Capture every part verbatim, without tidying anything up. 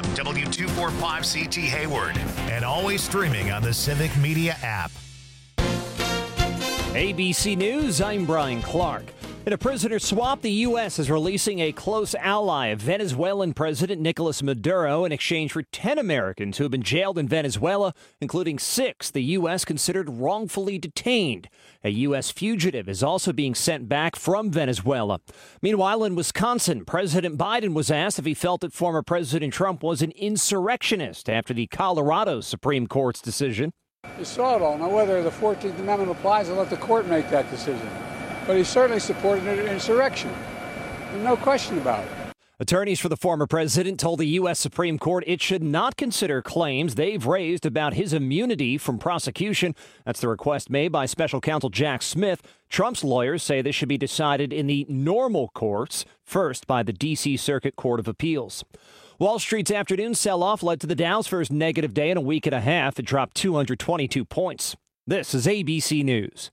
M, W two forty-five C T Hayward, and always streaming on the Civic Media app. A B C News, I'm Brian Clark. In a prisoner swap, the U S is releasing a close ally of Venezuelan President Nicolas Maduro in exchange for ten Americans who have been jailed in Venezuela, including six the U S considered wrongfully detained. A U S fugitive is also being sent back from Venezuela. Meanwhile, in Wisconsin, President Biden was asked if he felt that former President Trump was an insurrectionist after the Colorado Supreme Court's decision. You saw it all. Now, whether the fourteenth Amendment applies, I'll let the court make that decision. But he certainly supported an insurrection. There's no question about it. Attorneys for the former president told the U S Supreme Court it should not consider claims they've raised about his immunity from prosecution. That's the request made by special counsel Jack Smith. Trump's lawyers say this should be decided in the normal courts, first by the D C Circuit Court of Appeals. Wall Street's afternoon sell-off led to the Dow's first negative day in a week and a half. It dropped two hundred twenty-two points. This is A B C News.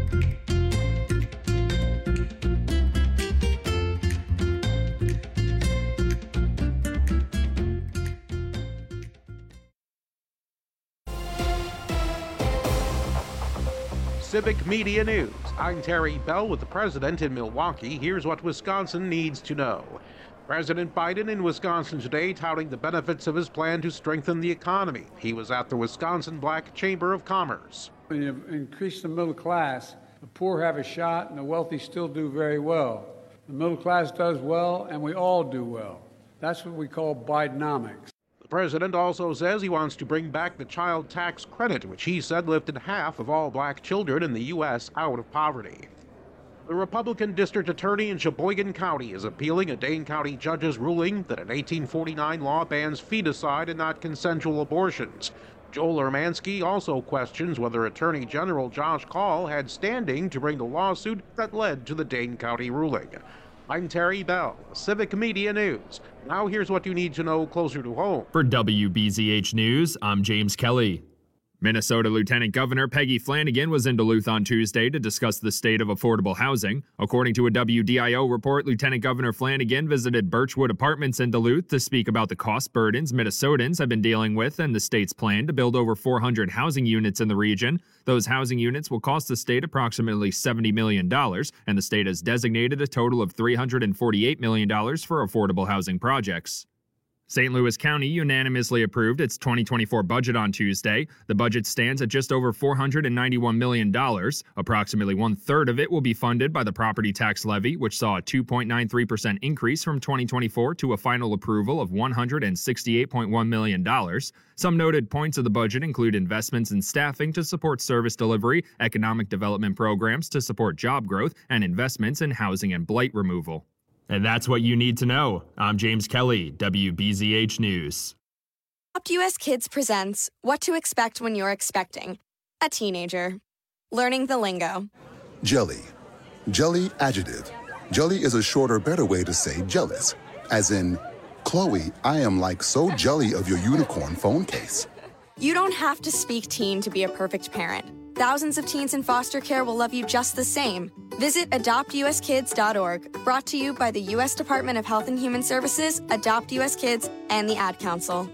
Civic Media News. I'm Terry Bell with the president in Milwaukee. Here's what Wisconsin needs to know. President Biden in Wisconsin today touting the benefits of his plan to strengthen the economy. He was at the Wisconsin Black Chamber of Commerce. When you increase the middle class, the poor have a shot and the wealthy still do very well. The middle class does well and we all do well. That's what we call Bidenomics. The president also says he wants to bring back the child tax credit, which he said lifted half of all black children in the U S out of poverty. The Republican district attorney in Sheboygan County is appealing a Dane County judge's ruling that an eighteen forty-nine law bans feticide and not consensual abortions. Joel Ermansky also questions whether Attorney General Josh Kaul had standing to bring the lawsuit that led to the Dane County ruling. I'm Terry Bell, Civic Media News. Now here's what you need to know closer to home. For W B Z H News, I'm James Kelly. Minnesota Lieutenant Governor Peggy Flanagan was in Duluth on Tuesday to discuss the state of affordable housing. According to a W D I O report, Lieutenant Governor Flanagan visited Birchwood Apartments in Duluth to speak about the cost burdens Minnesotans have been dealing with and the state's plan to build over four hundred housing units in the region. Those housing units will cost the state approximately seventy million dollars, and the state has designated a total of three hundred forty-eight million dollars for affordable housing projects. Saint Louis County unanimously approved its twenty twenty-four budget on Tuesday. The budget stands at just over four hundred ninety-one million dollars. Approximately one-third of it will be funded by the property tax levy, which saw a two point nine three percent increase from twenty twenty-four to a final approval of one hundred sixty-eight point one million dollars. Some noted points of the budget include investments in staffing to support service delivery, economic development programs to support job growth, and investments in housing and blight removal. And that's what you need to know. I'm James Kelly, W B Z H News. Adopt U S Kids presents What to Expect When You're Expecting a Teenager. Learning the lingo. Jelly. Jelly adjective. Jelly is a shorter, better way to say jealous. As in, Chloe, I am like so jelly of your unicorn phone case. You don't have to speak teen to be a perfect parent. Thousands of teens in foster care will love you just the same. Visit adopt u s kids dot org, brought to you by the U S Department of Health and Human Services, Adopt U S Kids, and the Ad Council.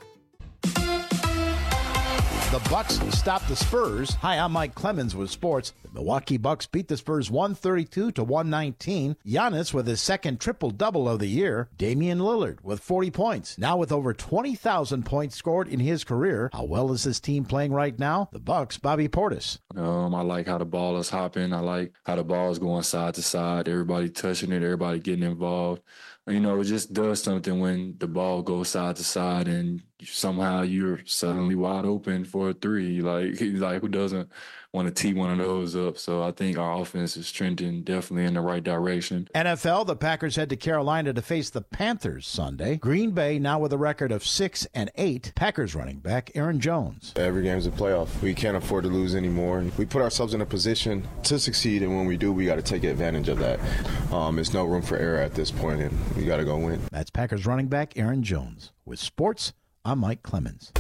The Bucks stopped the Spurs. Hi, I'm Mike Clemens with sports. The Milwaukee Bucks beat the Spurs one thirty-two to one nineteen. Giannis with his second triple-double of the year. Damian Lillard with forty points. Now with over twenty thousand points scored in his career. How well is his team playing right now? The Bucks, Bobby Portis. Um, I like how the ball is hopping. I like how the ball is going side to side. Everybody touching it. Everybody getting involved. You know, it just does something when the ball goes side to side and somehow you're suddenly wide open for a three. Like, like who doesn't want to tee one of those up? So I think our offense is trending definitely in the right direction. N F L, the Packers head to Carolina to face the Panthers Sunday. Green Bay now with a record of six and eight. Packers running back Aaron Jones. Every game's a playoff. We can't afford to lose anymore. And we put ourselves in a position to succeed, and when we do, we got to take advantage of that. Um, there's no room for error at this point, and we got to go win. That's Packers running back Aaron Jones. With sports, I'm Mike Clemens.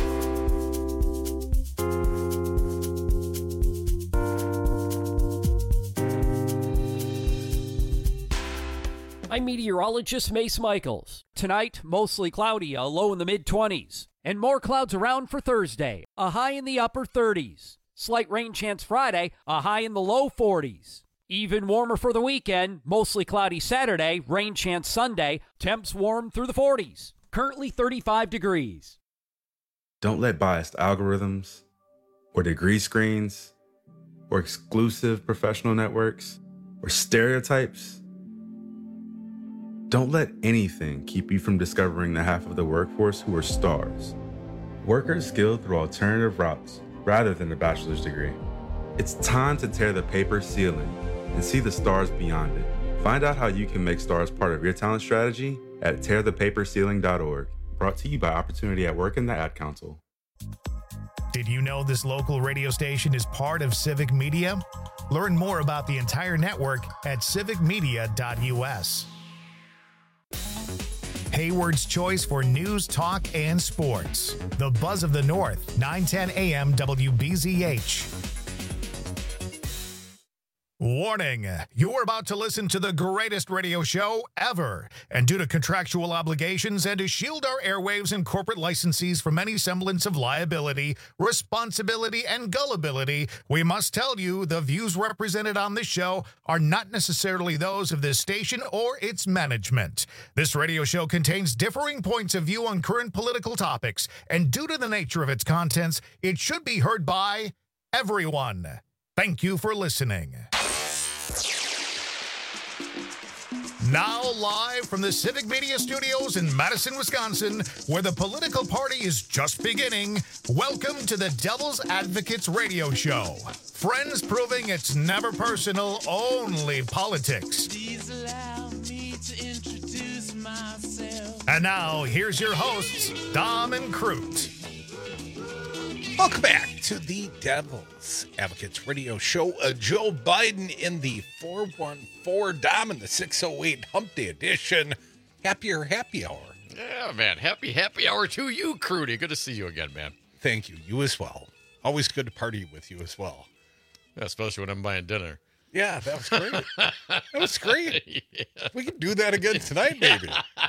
I'm meteorologist Mace Michaels. Tonight, mostly cloudy, a low in the mid-twenties. And more clouds around for Thursday, a high in the upper thirties. Slight rain chance Friday, a high in the low forties. Even warmer for the weekend, mostly cloudy Saturday, rain chance Sunday, temps warm through the forties. Currently thirty-five degrees. Don't let biased algorithms or degree screens or exclusive professional networks or stereotypes, don't let anything keep you from discovering the half of the workforce who are stars. Workers skilled through alternative routes rather than a bachelor's degree. It's time to tear the paper ceiling and see the stars beyond it. Find out how you can make stars part of your talent strategy at tear the paper ceiling dot org. Brought to you by Opportunity at Work and the Ad Council. Did you know this local radio station is part of Civic Media? Learn more about the entire network at civic media dot u s. Hayward's choice for news, talk, and sports. The Buzz of the North, nine ten a m W B Z H. Warning, you're about to listen to the greatest radio show ever. And due to contractual obligations and to shield our airwaves and corporate licensees from any semblance of liability, responsibility, and gullibility, we must tell you the views represented on this show are not necessarily those of this station or its management. This radio show contains differing points of view on current political topics, and due to the nature of its contents, it should be heard by everyone. Thank you for listening. Now live from the Civic Media Studios in Madison, Wisconsin, where the political party is just beginning, welcome to the Devil's Advocates Radio Show. Friends proving it's never personal, only politics. Please allow me to introduce myself. And now, here's your hosts, Dom and Crute. Welcome back to the Devil's Advocates Radio Show. Uh, Joe Biden in the four one four, Dom in the six oh eight Hump Day edition. Happier happy hour. Yeah, man. Happy happy hour to you, Crudy. Good to see you again, man. Thank you. You as well. Always good to party with you as well. Yeah, especially when I'm buying dinner. Yeah, that was great. That was great. Yeah. We can do that again tonight, maybe.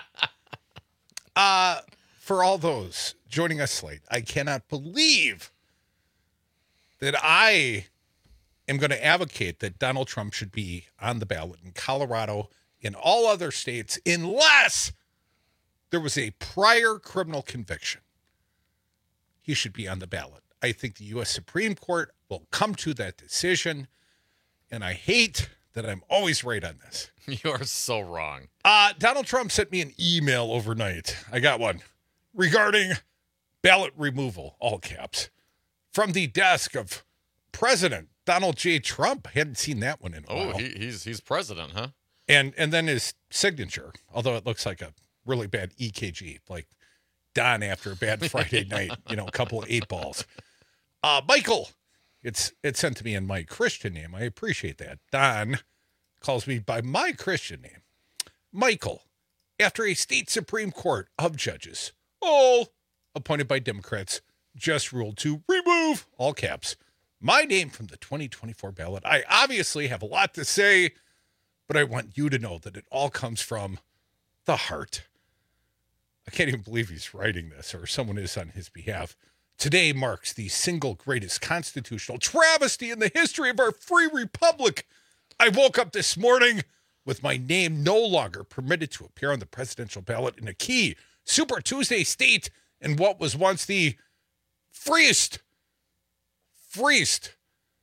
Uh, for all those joining us late, I cannot believe that I am going to advocate that Donald Trump should be on the ballot in Colorado, in all other states, unless there was a prior criminal conviction. He should be on the ballot. I think the U S Supreme Court will come to that decision, and I hate that I'm always right on this. You're so wrong. Uh, Donald Trump sent me an email overnight. I got one regarding ballot removal, all caps, from the desk of President Donald J. Trump. I hadn't seen that one in a oh, while. Oh, he, he's he's president, huh? And and then his signature, although it looks like a really bad E K G, like Don after a bad Friday night, you know, a couple of eight balls. Uh, Michael, it's it's sent to me in my Christian name. I appreciate that. Don calls me by my Christian name. Michael, after a state Supreme Court of judges, all appointed by Democrats, just ruled to remove, all caps, my name from the twenty twenty-four ballot. I obviously have a lot to say, but I want you to know that it all comes from the heart. I can't even believe he's writing this, or someone is on his behalf. Today marks the single greatest constitutional travesty in the history of our free republic. I woke up this morning with my name no longer permitted to appear on the presidential ballot in a key Super Tuesday state in what was once the freest, freest,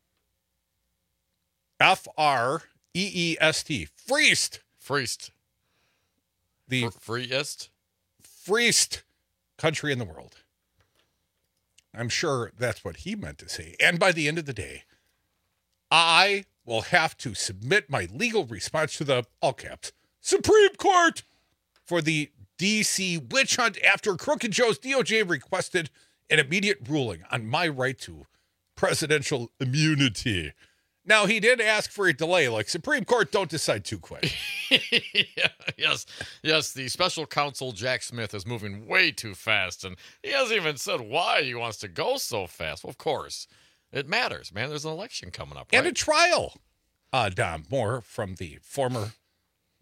F R E E S T, freest. Freest. The For freest? Freest country in the world. I'm sure that's what he meant to say. And by the end of the day, I will have to submit my legal response to the, all caps, Supreme Court for the D C witch hunt after Crooked Joe's D O J requested an immediate ruling on my right to presidential immunity. Now, he did ask for a delay, like Supreme Court, don't decide too quick. yeah, yes, yes, the special counsel, Jack Smith, is moving way too fast, and he hasn't even said why he wants to go so fast. Well, of course, it matters, man. There's an election coming up, right? And a trial. Uh, Dom, more from the former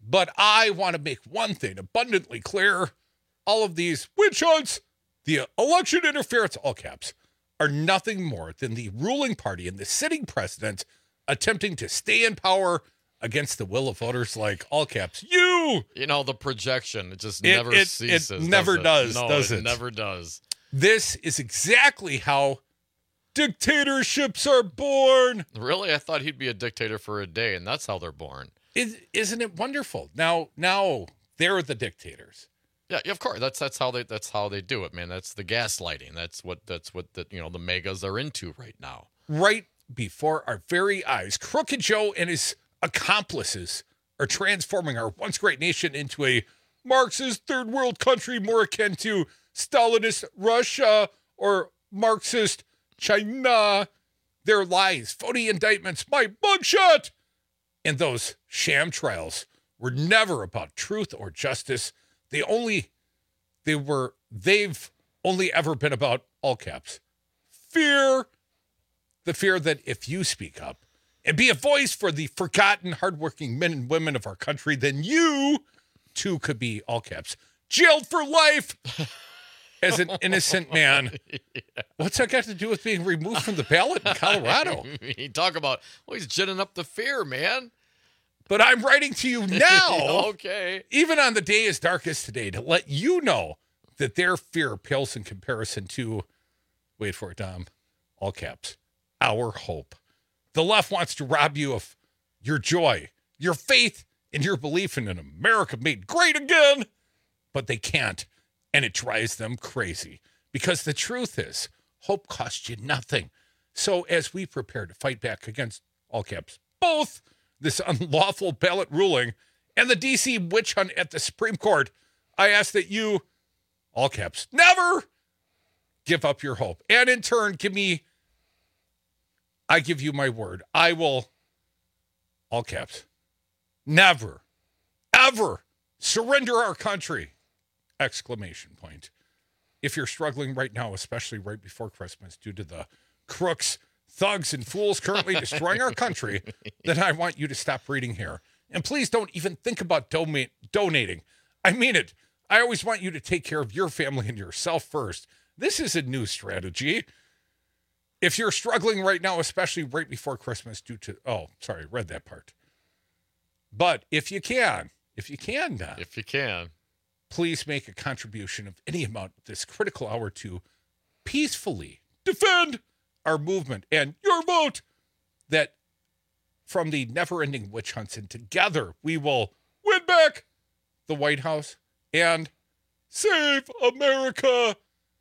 But I want to make one thing abundantly clear. All of these witch hunts, the election interference, all caps, are nothing more than the ruling party and the sitting president attempting to stay in power against the will of voters, like all caps. You! You know, the projection, it just It- never it- ceases. it never does, does, it? No, does it? it? never does. This is exactly how dictatorships are born. Really? I thought he'd be a dictator for a day, and that's how they're born. Is, isn't it wonderful? Now, now they're the dictators. Yeah, of course. That's that's how they that's how they do it, man. That's the gaslighting. That's what that's what the you know the megas are into right now. Right before our very eyes, Crooked Joe and his accomplices are transforming our once great nation into a Marxist third world country more akin to Stalinist Russia or Marxist China. Their lies, phony indictments, my mugshot, and those sham trials were never about truth or justice. They only, they were, they've only ever been about, all caps, fear. The fear that if you speak up and be a voice for the forgotten, hardworking men and women of our country, then you, too, could be, all caps, jailed for life as an innocent man. Yeah. What's that got to do with being removed from the ballot in Colorado? You talk about, well, he's ginning up the fear, man. But I'm writing to you now, okay, even on the day as dark as today, to let you know that their fear pales in comparison to, wait for it, Dom, all caps, our hope. The left wants to rob you of your joy, your faith, and your belief in an America made great again, but they can't, and it drives them crazy. Because the truth is, hope costs you nothing. So as we prepare to fight back against, all caps, both this unlawful ballot ruling and the D C witch hunt at the Supreme Court, I ask that you, all caps, never give up your hope. And in turn, give me, I give you my word, I will, all caps, never, ever surrender our country, exclamation point. If you're struggling right now, especially right before Christmas, due to the crooks, thugs, and fools currently destroying our country, then I want you to stop reading here. And please don't even think about doma- donating. I mean it. I always want you to take care of your family and yourself first. This is a new strategy. If you're struggling right now, especially right before Christmas due to, oh, sorry, read that part. But if you can, if you can, Don, if you can, please make a contribution of any amount this critical hour to peacefully defend our movement and your vote, that from the never-ending witch hunts, and together we will win back the White House and save America.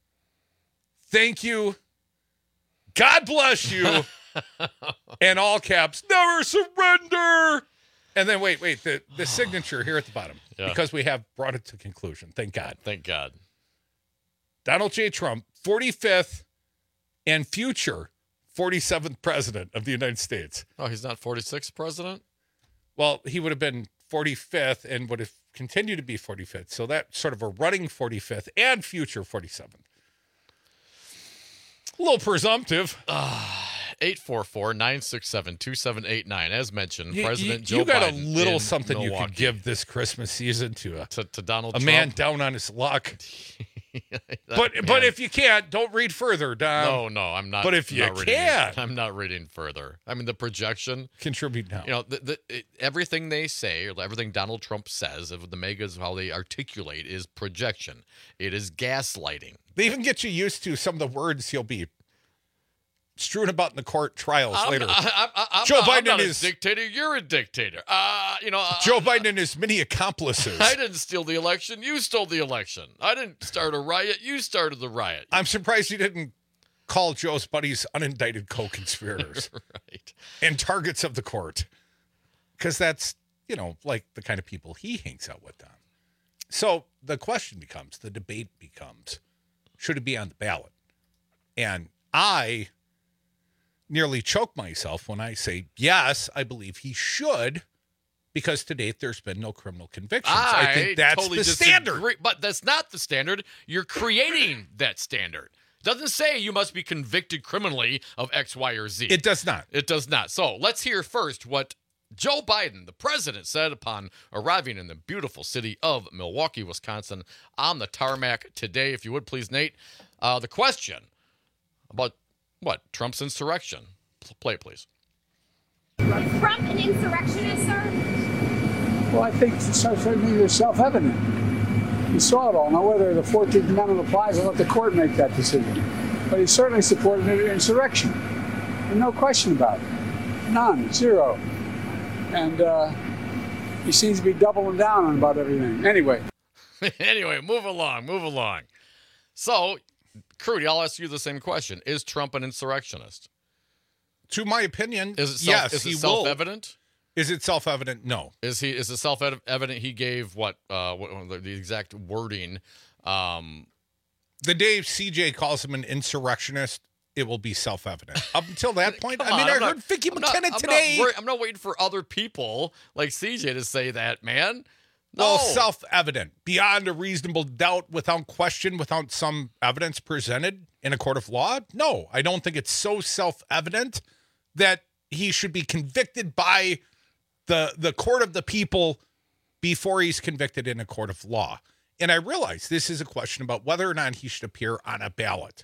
Thank you. God bless you. And all caps, never surrender. And then wait, wait, the, the signature here at the bottom, yeah. because we have brought it to conclusion. Thank God. Thank God. Donald J. Trump, forty-fifth and future forty-seventh president of the United States. Oh, he's not forty-sixth president? Well, he would have been forty-fifth and would have continued to be forty-fifth. So that's sort of a running forty-fifth and future forty-seventh. A little presumptive. Uh, eight four four, nine six seven, two seven eight nine. As mentioned, you, President you, Joe you got Biden a little in something Milwaukee. You could give this Christmas season to a, to, to Donald a Trump. man down on his luck. but man. but if you can't, don't read further, Don. No, no, I'm not. But if you not reading, can, I'm not reading further. I mean, the projection. Contribute now. You know, the, the, it, everything they say, or everything Donald Trump says, of the megas, how they articulate, is projection. It is gaslighting. They even get you used to some of the words he'll be strewn about in the court trials I'm, later. I, I, I'm Joe not, Biden I'm not is a dictator. You're a dictator. Uh, you know, uh, Joe Biden and his many accomplices. I didn't steal the election. You stole the election. I didn't start a riot. You started the riot. I'm surprised you didn't call Joe's buddies unindicted co-conspirators right. and targets of the court, because that's, you know, like the kind of people he hangs out with. Don. So the question becomes, the debate becomes, should it be on the ballot? And I nearly choke myself when I say, yes, I believe he should, because to date there's been no criminal convictions. I, I think that's totally the disagree, standard. But that's not the standard. You're creating that standard. It doesn't say you must be convicted criminally of X, Y, or Z. It does not. It does not. So let's hear first what Joe Biden, the president, said upon arriving in the beautiful city of Milwaukee, Wisconsin, on the tarmac today, if you would please, Nate, uh, the question about what? Trump's insurrection. Play it, please. Trump an insurrectionist, sir? Well, I think certainly it's self-evident. You saw it all. Now, whether the fourteenth Amendment applies, I'll let the court make that decision. But he certainly supported an insurrection. And no question about it. None. Zero. And uh, he seems to be doubling down on about everything. Anyway. anyway, move along, move along. So, Crudy, I'll ask you the same question. Is Trump an insurrectionist? To my opinion, is it self, yes, is it he self-evident? Will. Is it self-evident? No. Is he? Is it self-evident he gave what, uh, what the exact wording? Um, the day C J calls him an insurrectionist, it will be self-evident. Up until that point, I mean, on, I I'm heard not, Vicky I'm McKenna not, today. I'm not, I'm not waiting for other people like C J to say that, man. No. Well, self-evident, beyond a reasonable doubt, without question, without some evidence presented in a court of law. No, I don't think it's so self-evident that he should be convicted by the the court of the people before he's convicted in a court of law. And I realize this is a question about whether or not he should appear on a ballot.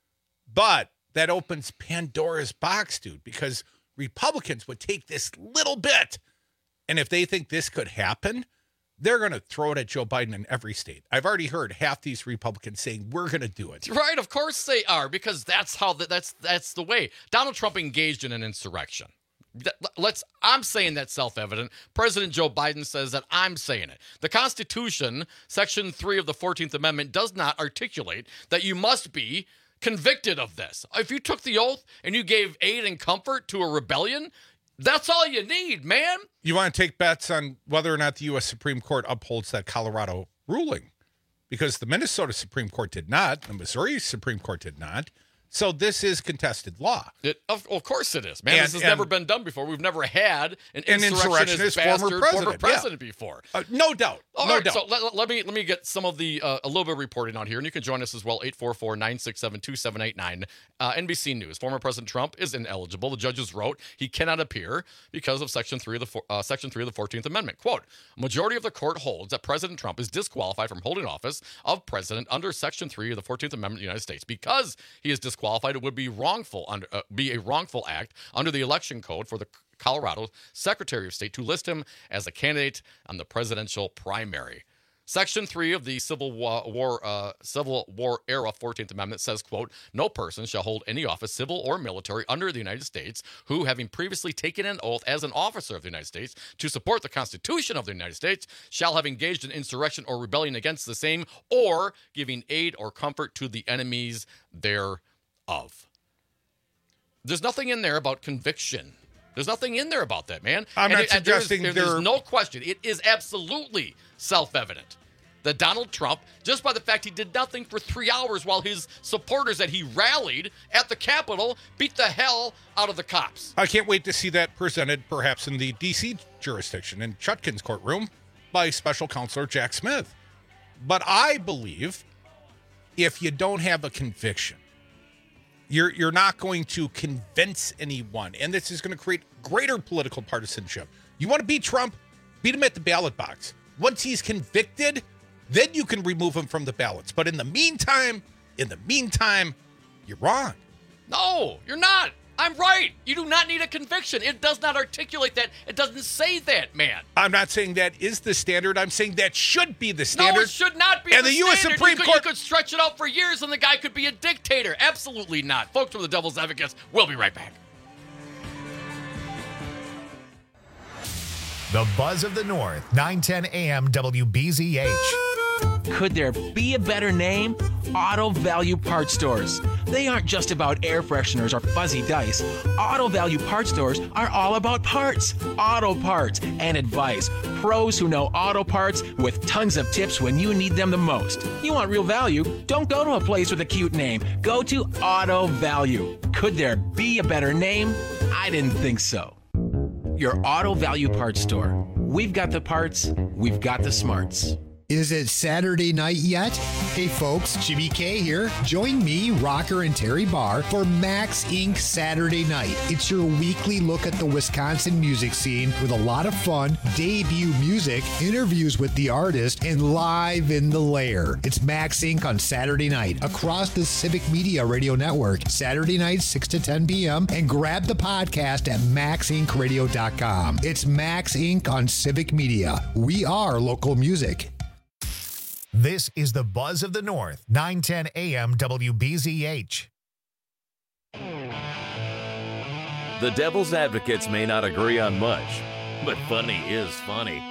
But that opens Pandora's box, dude, because Republicans would take this little bit, and if they think this could happen, they're going to throw it at Joe Biden in every state. I've already heard half these Republicans saying, we're going to do it. Right, of course they are, because that's how the, that's that's the way. Donald Trump engaged in an insurrection. Let's. I'm saying that's self-evident. President Joe Biden says that I'm saying it. The Constitution, Section three of the fourteenth Amendment, does not articulate that you must be convicted of this. If you took the oath and you gave aid and comfort to a rebellion, that's all you need, man. You want to take bets on whether or not the U S Supreme Court upholds that Colorado ruling? Because the Minnesota Supreme Court did not. The Missouri Supreme Court did not. So this is contested law. It, of, of course it is, man. And, this has and, never been done before. We've never had an, an insurrectionist, insurrectionist bastard, former president, former president yeah. before. Uh, no doubt. All no right, doubt. so let, let me let me get some of the uh, a little bit of reporting on here, and you can join us as well. eight four four, nine six seven, two seven eight nine. Uh, N B C News. Former President Trump is ineligible. The judges wrote he cannot appear because of Section three of the uh, Section three of the fourteenth Amendment. Quote: majority of the court holds that President Trump is disqualified from holding office of president under Section three of the fourteenth Amendment of the United States. Because he is disqualified, it would be wrongful under uh, be a wrongful act under the election code for the Colorado Secretary of State to list him as a candidate on the presidential primary. Section three of the Civil War uh, Civil War era fourteenth Amendment says, quote, no person shall hold any office, civil or military, under the United States who, having previously taken an oath as an officer of the United States to support the Constitution of the United States, shall have engaged in insurrection or rebellion against the same, or giving aid or comfort to the enemies thereof. There's nothing in there about conviction. There's nothing in there about that, man. I'm and not it, suggesting there's, there... there's no question. It is absolutely self-evident that Donald Trump, just by the fact he did nothing for three hours while his supporters that he rallied at the Capitol beat the hell out of the cops. I can't wait to see that presented perhaps in the D C jurisdiction in Chutkin's courtroom by special counsel Jack Smith. But I believe if you don't have a conviction, You're you're not going to convince anyone, and this is going to create greater political partisanship. You want to beat Trump? Beat him at the ballot box. Once he's convicted, then you can remove him from the ballots. But in the meantime, in the meantime, you're wrong. No, you're not. I'm right. You do not need a conviction. It does not articulate that. It doesn't say that, man. I'm not saying that is the standard. I'm saying that should be the standard. No, it should not be and the, the U S standard. Supreme you could, Court. You could stretch it out for years and the guy could be a dictator. Absolutely not. Folks from the Devil's Advocates, we'll be right back. The Buzz of the North, nine ten A M W B Z H. Could there be a better name? Auto Value Parts Stores. They aren't just about air fresheners or fuzzy dice. Auto Value Parts Stores are all about parts, auto parts, and advice. Pros who know auto parts with tons of tips when you need them the most. You want real value? Don't go to a place with a cute name. Go to Auto Value. Could there be a better name? I didn't think so. Your Auto Value Parts Store. We've got the parts, we've got the smarts. Is it Saturday night yet? Hey folks, Jimmy K here. Join me, Rocker and Terry Barr for Max Incorporated Saturday Night. It's your weekly look at the Wisconsin music scene with a lot of fun, debut music, interviews with the artist, and live in the lair. It's Max Incorporated on Saturday night across the Civic Media Radio Network, Saturday night six to ten p.m. and grab the podcast at max inc radio dot com. It's Max Incorporated on Civic Media. We are local music. This is the Buzz of the North, nine ten a.m. W B Z H. The Devil's Advocates may not agree on much, but funny is funny.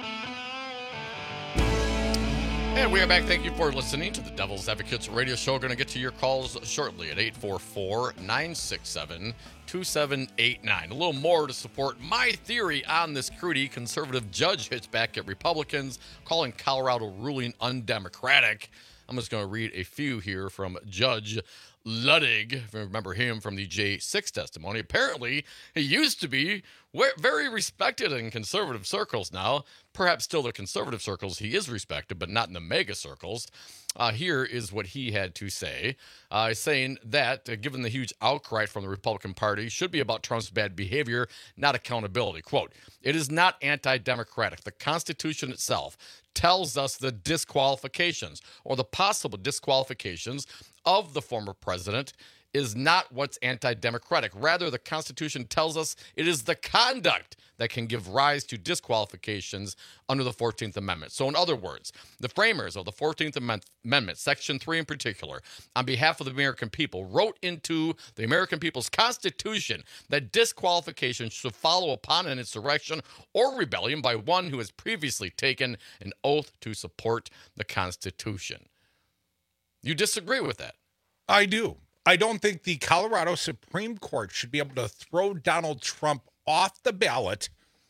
And we are back. Thank you for listening to the Devil's Advocates radio show. Going to get to your calls shortly at eight four four, nine six seven, two seven eight nine. A little more to support my theory on this Crudy. Conservative judge hits back at Republicans, calling Colorado ruling undemocratic. I'm just going to read a few here from Judge Ludwig, if you remember him from the J six testimony. Apparently, he used to be very respected in conservative circles now. Perhaps still the conservative circles he is respected, but not in the mega circles. Uh, here is what he had to say, uh, saying that, uh, given the huge outcry from the Republican Party, should be about Trump's bad behavior, not accountability. Quote, "It is not anti-democratic. The Constitution itself tells us the disqualifications or the possible disqualifications of the former president is not what's anti-democratic. Rather, the Constitution tells us it is the conduct that can give rise to disqualifications under the fourteenth Amendment. So in other words, the framers of the fourteenth Amendment, Section three in particular, on behalf of the American people, wrote into the American people's Constitution that disqualification should follow upon an insurrection or rebellion by one who has previously taken an oath to support the Constitution." You disagree with that? I do. I don't think the Colorado Supreme Court should be able to throw Donald Trump off the ballot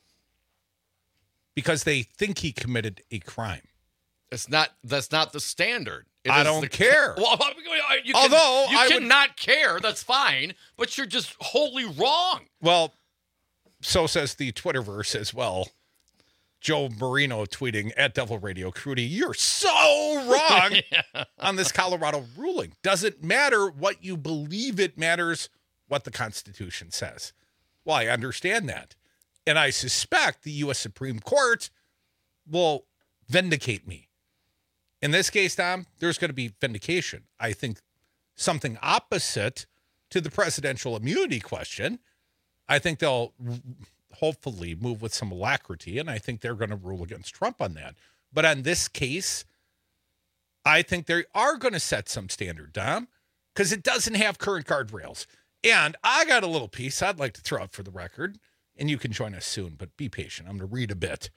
because they think he committed a crime. It's not. That's not the standard. It I is don't the, care. Well, you can, Although you I cannot would, care. That's fine, but you're just wholly wrong. Well, so says the Twitterverse as well. Joe Marino tweeting at Devil Radio, Crudy, you're so wrong yeah. on this Colorado ruling. Doesn't matter what you believe, it matters what the Constitution says. Well, I understand that. And I suspect the U S Supreme Court will vindicate me. In this case, Tom, there's going to be vindication. I think something opposite to the presidential immunity question. I think they'll hopefully move with some alacrity, and I think they're going to rule against Trump on that. But on this case, I think they are going to set some standard, Dom, because it doesn't have current guardrails. And I got a little piece I'd like to throw out for the record, and you can join us soon, but be patient. I'm going to read a bit.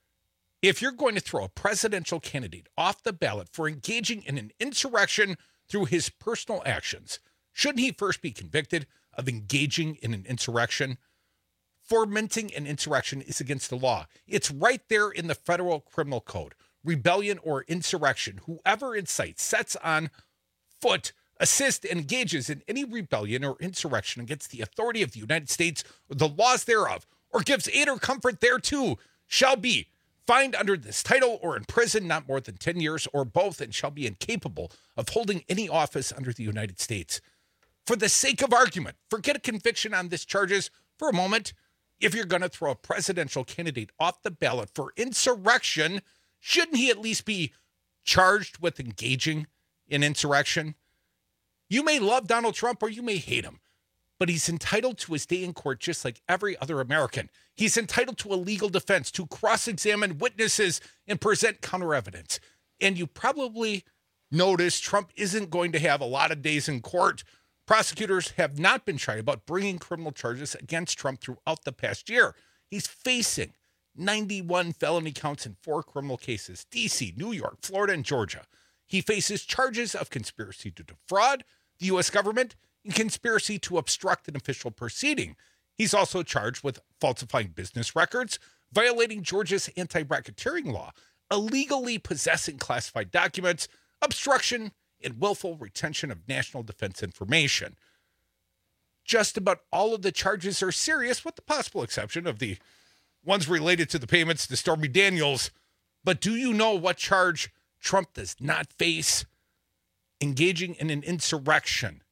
If you're going to throw a presidential candidate off the ballot for engaging in an insurrection through his personal actions, shouldn't he first be convicted of engaging in an insurrection? Fomenting an insurrection is against the law. It's right there in the federal criminal code. Rebellion or insurrection, whoever incites, sets on foot, assists, and engages in any rebellion or insurrection against the authority of the United States or the laws thereof, or gives aid or comfort thereto, shall be fined under this title or in prison not more than ten years or both, and shall be incapable of holding any office under the United States. For the sake of argument, forget a conviction on these charges for a moment. If you're going to throw a presidential candidate off the ballot for insurrection, shouldn't he at least be charged with engaging in insurrection? You may love Donald Trump or you may hate him, but he's entitled to his day in court just like every other American. He's entitled to a legal defense, to cross-examine witnesses and present counter evidence. And you probably noticed Trump isn't going to have a lot of days in court. Prosecutors have not been shy about bringing criminal charges against Trump throughout the past year. He's facing ninety-one felony counts in four criminal cases, D C, New York, Florida, and Georgia. He faces charges of conspiracy to defraud the U S government and conspiracy to obstruct an official proceeding. He's also charged with falsifying business records, violating Georgia's anti-racketeering law, illegally possessing classified documents, obstruction, and willful retention of national defense information. Just about all of the charges are serious, with the possible exception of the ones related to the payments to Stormy Daniels. But do you know what charge Trump does not face engaging in an insurrection.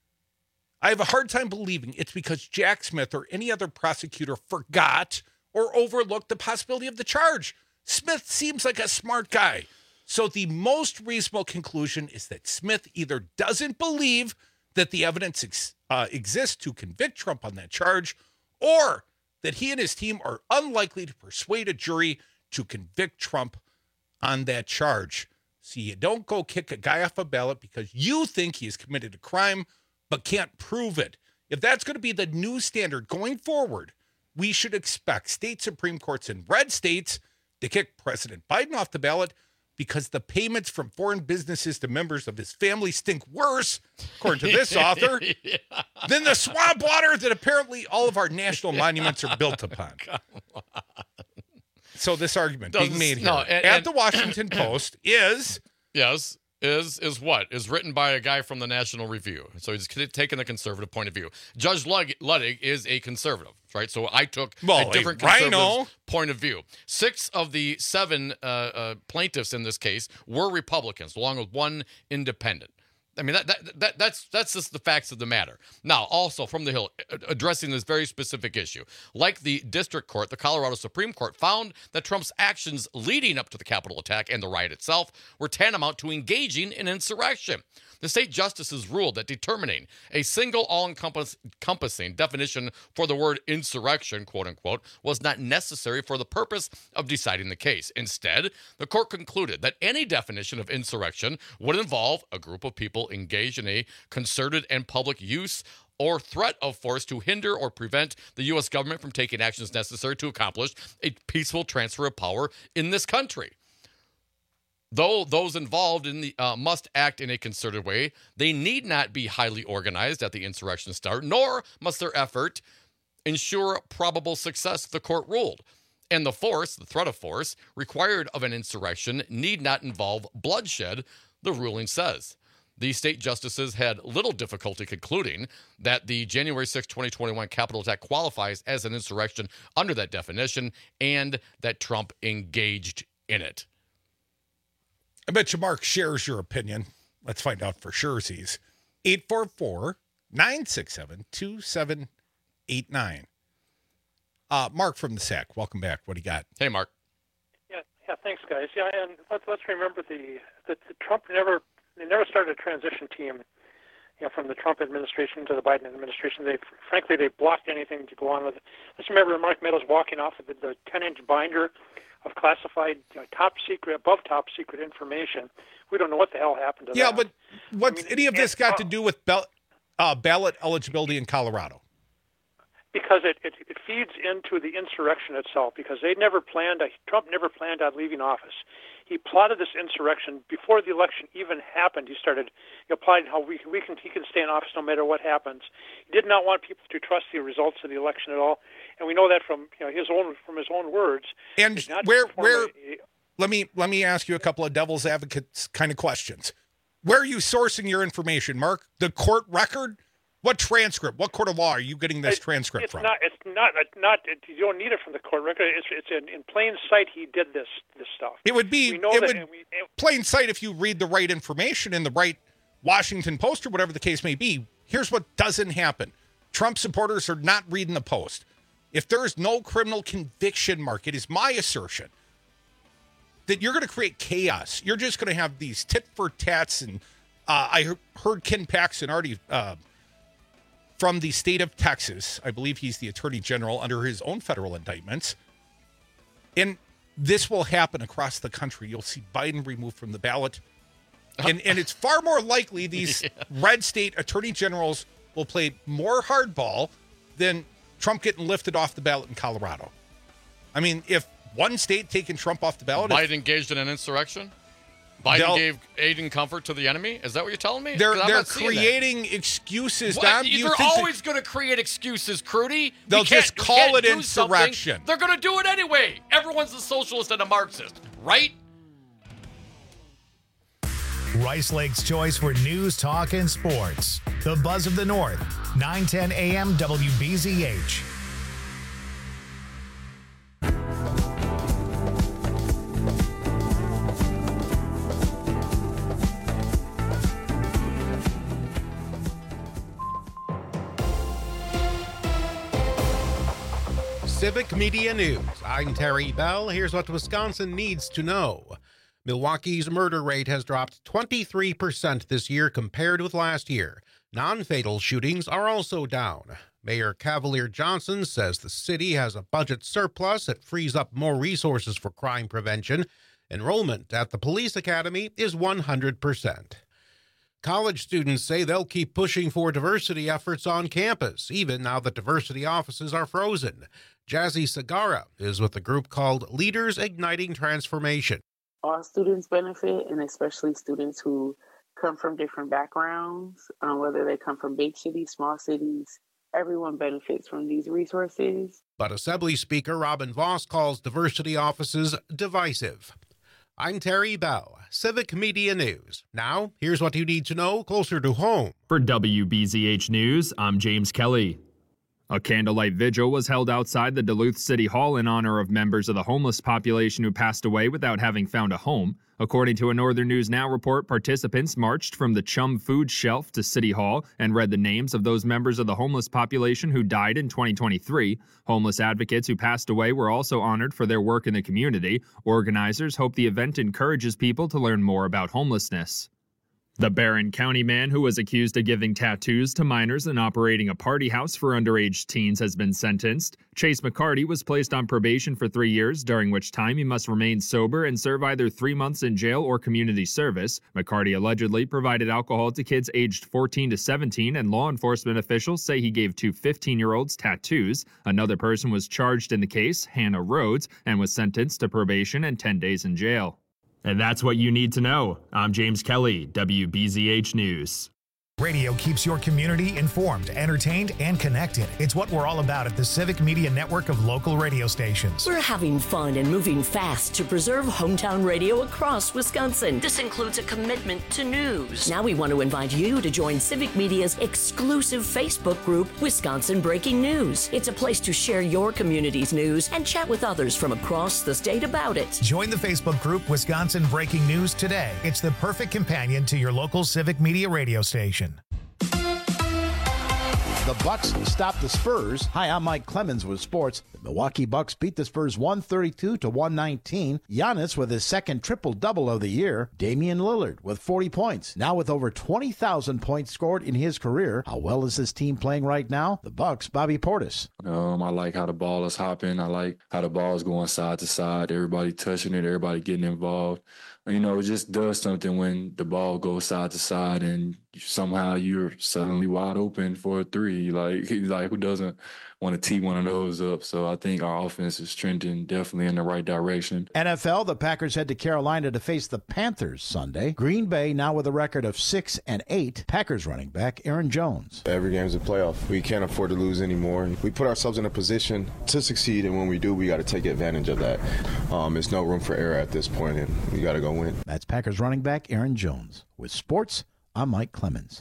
I have a hard time believing it's because Jack Smith or any other prosecutor forgot or overlooked the possibility of the charge. Smith seems like a smart guy. So the most reasonable conclusion is that Smith either doesn't believe that the evidence ex- uh, exists to convict Trump on that charge, or that he and his team are unlikely to persuade a jury to convict Trump on that charge. So you don't go kick a guy off a ballot because you think he has committed a crime but can't prove it. If that's going to be the new standard going forward, we should expect state Supreme Courts in red states to kick President Biden off the ballot because the payments from foreign businesses to members of his family stink worse, according to this author, yeah. than the swamp water that apparently all of our national monuments are built upon. Come on. So this argument Doesn't, being made here no, and, at and, the Washington Post is... Yes. Is is what? Is written by a guy from the National Review. So he's taking the conservative point of view. Judge Ludwig is a conservative, right? So I took well, a different a conservative point of view. Six of the seven uh, uh, plaintiffs in this case were Republicans, along with one independent. I mean, that, that that that's that's just the facts of the matter. Now, also from the Hill, addressing this very specific issue. Like the district court, the Colorado Supreme Court found that Trump's actions leading up to the Capitol attack and the riot itself were tantamount to engaging in insurrection. The state justices ruled that determining a single all-encompassing definition for the word insurrection, quote-unquote, was not necessary for the purpose of deciding the case. Instead, the court concluded that any definition of insurrection would involve a group of people engaged in a concerted and public use or threat of force to hinder or prevent the U S government from taking actions necessary to accomplish a peaceful transfer of power in this country. Though those involved in the uh, must act in a concerted way, they need not be highly organized at the insurrection start, nor must their effort ensure probable success, the court ruled. And the force, the threat of force, required of an insurrection need not involve bloodshed, the ruling says. The state justices had little difficulty concluding that the January sixth, twenty twenty-one Capitol attack qualifies as an insurrection under that definition and that Trump engaged in it. I bet you Mark shares your opinion. Let's find out for sure. He's eight four four, nine six seven, two seven eight nine. Uh, Mark from the S A C, welcome back. What do you got? Hey, Mark. Yeah, yeah. Thanks, guys. Yeah, and let's let's remember the that the Trump never they never started a transition team. You know, from the Trump administration to the Biden administration, they frankly they blocked anything to go on with it. Let's remember Mark Meadows walking off of the ten-inch binder of classified, you know, top secret, above top secret information. We don't know what the hell happened to yeah, that. Yeah, but what's I mean, any of this got uh, to do with bell, uh, ballot eligibility in Colorado? Because it, it, it feeds into the insurrection itself, because they never planned, Trump never planned on leaving office. He plotted this insurrection before the election even happened. He started you know, plotting how we, we can, he can stay in office no matter what happens. He did not want people to trust the results of the election at all, and we know that from you know his own from his own words. And where where a, let me let me ask you a couple of devil's advocates kind of questions. Where are you sourcing your information, Mark? The court record? What transcript? What court of law are you getting this it, transcript it's from? Not, it's not. It's not. It, you don't need it from the court record. It's it's in, in plain sight. He did this this stuff. It would be we know it that, would we, it, plain sight if you read the right information in the right Washington Post or whatever the case may be. Here's what doesn't happen: Trump supporters are not reading the Post. If there is no criminal conviction, Mark, it is my assertion that you're going to create chaos. You're just going to have these tit for tats, and uh, I heard Ken Paxton already. Uh, From the state of Texas, I believe he's the attorney general under his own federal indictments. And this will happen across the country. You'll see Biden removed from the ballot. And and it's far more likely these yeah. red state attorney generals will play more hardball than Trump getting lifted off the ballot in Colorado. I mean, if one state taking Trump off the ballot. Biden if, engaged in an insurrection? Biden gave aid and comfort to the enemy? Is that what you're telling me? They're they're creating excuses. What? Dom, they're always going to create excuses, Crudy. They'll just call it insurrection. They're going to do it anyway. Everyone's a socialist and a Marxist, right? Rice Lake's choice for news, talk, and sports. The Buzz of the North, nine ten A M W B Z H. Civic Media News. I'm Terry Bell. Here's what Wisconsin needs to know. Milwaukee's murder rate has dropped twenty-three percent this year compared with last year. Non-fatal shootings are also down. Mayor Cavalier Johnson says the city has a budget surplus that frees up more resources for crime prevention. Enrollment at the police academy is one hundred percent. College students say they'll keep pushing for diversity efforts on campus, even now that diversity offices are frozen. Jazzy Sagara is with a group called Leaders Igniting Transformation. All students benefit, and especially students who come from different backgrounds, um, whether they come from big cities, small cities. Everyone benefits from these resources. But Assembly Speaker Robin Voss calls diversity offices divisive. I'm Terry Bell, Civic Media News. Now, here's what you need to know closer to home. For W B Z H News, I'm James Kelly. A candlelight vigil was held outside the Duluth City Hall in honor of members of the homeless population who passed away without having found a home. According to a Northern News Now report, participants marched from the Chum Food Shelf to City Hall and read the names of those members of the homeless population who died in twenty twenty-three. Homeless advocates who passed away were also honored for their work in the community. Organizers hope the event encourages people to learn more about homelessness. The Barron County man who was accused of giving tattoos to minors and operating a party house for underage teens has been sentenced. Chase McCarty was placed on probation for three years, during which time he must remain sober and serve either three months in jail or community service. McCarty allegedly provided alcohol to kids aged fourteen to seventeen, and law enforcement officials say he gave two fifteen-year-olds tattoos. Another person was charged in the case, Hannah Rhodes, and was sentenced to probation and ten days in jail. And that's what you need to know. I'm James Kelly, W B Z H News. Radio keeps your community informed, entertained, and connected. It's what we're all about at the Civic Media Network of local radio stations. We're having fun and moving fast to preserve hometown radio across Wisconsin. This includes a commitment to news. Now we want to invite you to join Civic Media's exclusive Facebook group, Wisconsin Breaking News. It's a place to share your community's news and chat with others from across the state about it. Join the Facebook group, Wisconsin Breaking News, today. It's the perfect companion to your local Civic Media radio station. The Bucks stop the Spurs. Hi, I'm Mike Clemens with sports. The Milwaukee Bucks beat the Spurs one thirty-two to one nineteen. Giannis with his second triple-double of the year. Damian Lillard with forty points. Now with over twenty thousand points scored in his career. How well is this team playing right now? The Bucks, Bobby Portis. Um, I like how the ball is hopping. I like how the ball is going side to side. Everybody touching it. Everybody getting involved. You know, it just does something when the ball goes side to side and somehow you're suddenly wide open for a three. Like, like who doesn't want to tee one of those up? So I think our offense is trending definitely in the right direction. N F L, the Packers head to Carolina to face the Panthers Sunday. Green Bay now with a record of six and eight. Packers running back Aaron Jones. Every game's a playoff. We can't afford to lose anymore. We put ourselves in a position to succeed, and when we do, we got to take advantage of that. Um, there's no room for error at this point, and we got to go win. That's Packers running back Aaron Jones. With sports, I'm Mike Clemens.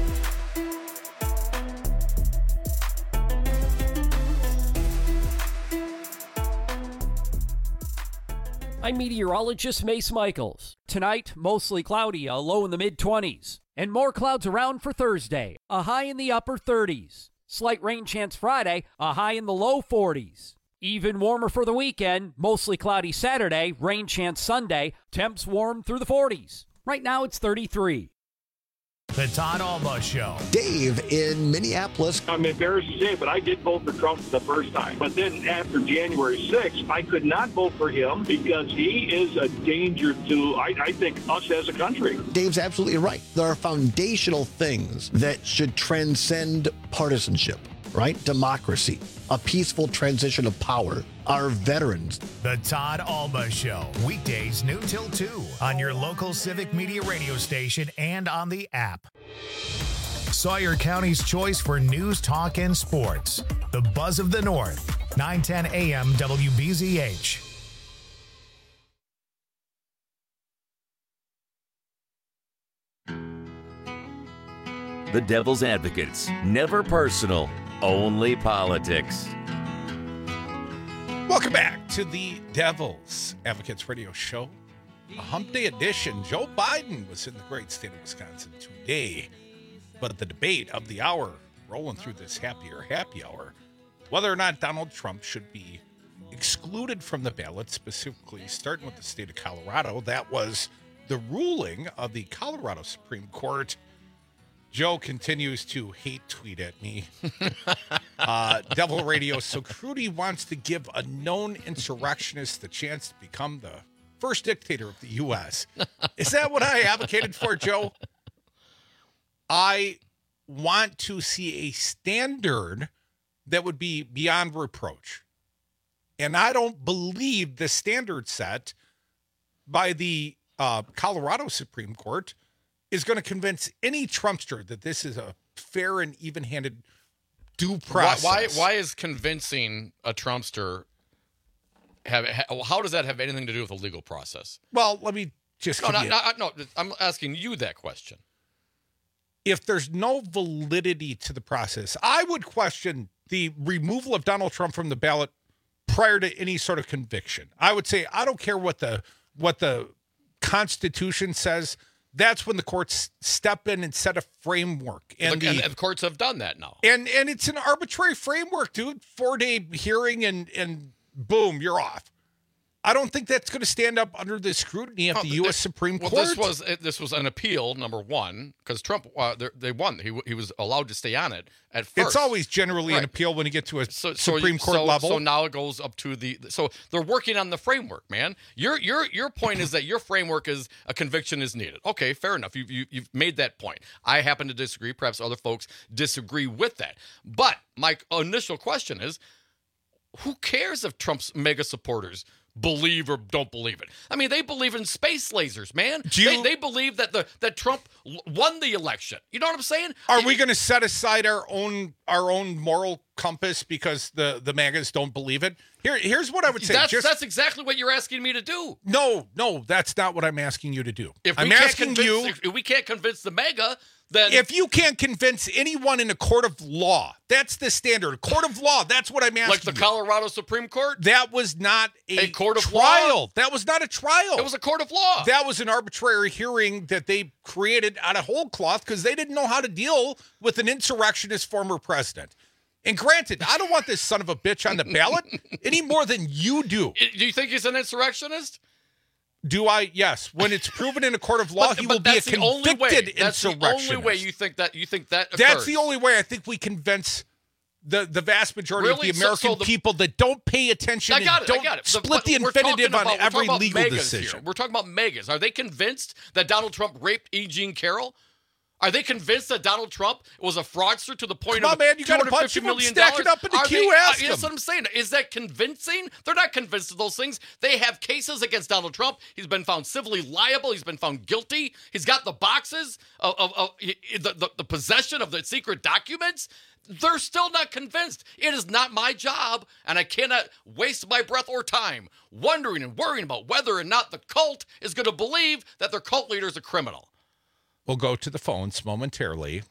I'm meteorologist Mace Michaels. Tonight, mostly cloudy, a low in the mid-twenties. And more clouds around for Thursday, a high in the upper thirties. Slight rain chance Friday, a high in the low forties. Even warmer for the weekend, mostly cloudy Saturday, rain chance Sunday, temps warm through the forties. Right now it's thirty-three. The Todd Alba Show. Dave in Minneapolis. I'm embarrassed to say, but I did vote for Trump the first time. But then after January sixth, I could not vote for him because he is a danger to, I, I think, us as a country. Dave's absolutely right. There are foundational things that should transcend partisanship, right? Democracy, a peaceful transition of power, our veterans. The Todd Alba Show, weekdays noon till two on your local Civic Media radio station and on the app. Sawyer County's choice for news, talk, and sports. The Buzz of the North, nine ten A M W B Z H. The Devil's Advocates, never personal, only politics. Welcome back to the Devil's Advocates Radio Show, a Hump Day edition. Joe Biden was in the great state of Wisconsin today, but at the debate of the hour, rolling through this happier happy hour, whether or not Donald Trump should be excluded from the ballot, specifically starting with the state of Colorado. That was the ruling of the Colorado Supreme Court. Joe continues to hate tweet at me. uh, Devil Radio. So Crudy wants to give a known insurrectionist the chance to become the first dictator of the U S. Is that what I advocated for, Joe? I want to see a standard that would be beyond reproach. And I don't believe the standard set by the uh, Colorado Supreme Court is going to convince any Trumpster that this is a fair and even-handed due process. Why, why, why is convincing a Trumpster have? How does that have anything to do with the legal process? Well, let me just no, give not, you not, no. I'm asking you that question. If there's no validity to the process, I would question the removal of Donald Trump from the ballot prior to any sort of conviction. I would say I don't care what the what the Constitution says. That's when the courts step in and set a framework. And, the, the, and the courts have done that now. And and it's an arbitrary framework, dude. Four-day hearing and and boom, you're off. I don't think that's going to stand up under the scrutiny of oh, the U S this, Supreme well, Court. This was this was an appeal, number one, because Trump uh, they won. He he was allowed to stay on it at first. It's always generally right. an appeal when you get to a so, Supreme so, Court so, level. So now it goes up to the. So they're working on the framework, man. Your your your point is that your framework is a conviction is needed. Okay, fair enough. You, you you've made that point. I happen to disagree. Perhaps other folks disagree with that. But my initial question is, who cares if Trump's mega supporters believe or don't believe it? I mean, they believe in space lasers, man. Do you, they, they believe that the that Trump won the election. You know what I'm saying? Are it, we going to set aside our own our own moral compass because the the MAGAs don't believe it? Here, here's what I would say. That's, Just, that's exactly what you're asking me to do. No, no, that's not what I'm asking you to do. If I'm we can't asking convince, you. if, if we can't convince the MAGA, then if you can't convince anyone in a court of law, that's the standard. Court of law, that's what I'm asking. Like the you. Colorado Supreme Court? That was not a, a court of trial. law? That was not a trial. It was a court of law. That was an arbitrary hearing that they created out of whole cloth because they didn't know how to deal with an insurrectionist former president. And granted, I don't want this son of a bitch on the ballot any more than you do. Do you think he's an insurrectionist? Do I? Yes. When it's proven in a court of law, but, he but will be a the only way. convicted That's insurrectionist. the only way you think that you think that occurs. That's the only way I think we convince the, the vast majority really? of the American so, so the, people that don't pay attention I got and it, don't I got it. split the, the infinitive on about, every legal megas decision. Here. We're talking about megas. Are they convinced that Donald Trump raped E. Jean Carroll? Are they convinced that Donald Trump was a fraudster to the point Come of on, man, you got a bunch of them. Stack it up in the Are queue. they, ask uh, them. That's what I'm saying. Is that convincing? They're not convinced of those things. They have cases against Donald Trump. He's been found civilly liable. He's been found guilty. He's got the boxes of, of, of the, the, the possession of the secret documents. They're still not convinced. It is not my job, and I cannot waste my breath or time wondering and worrying about whether or not the cult is going to believe that their cult leader is a criminal. We'll go to the phones momentarily.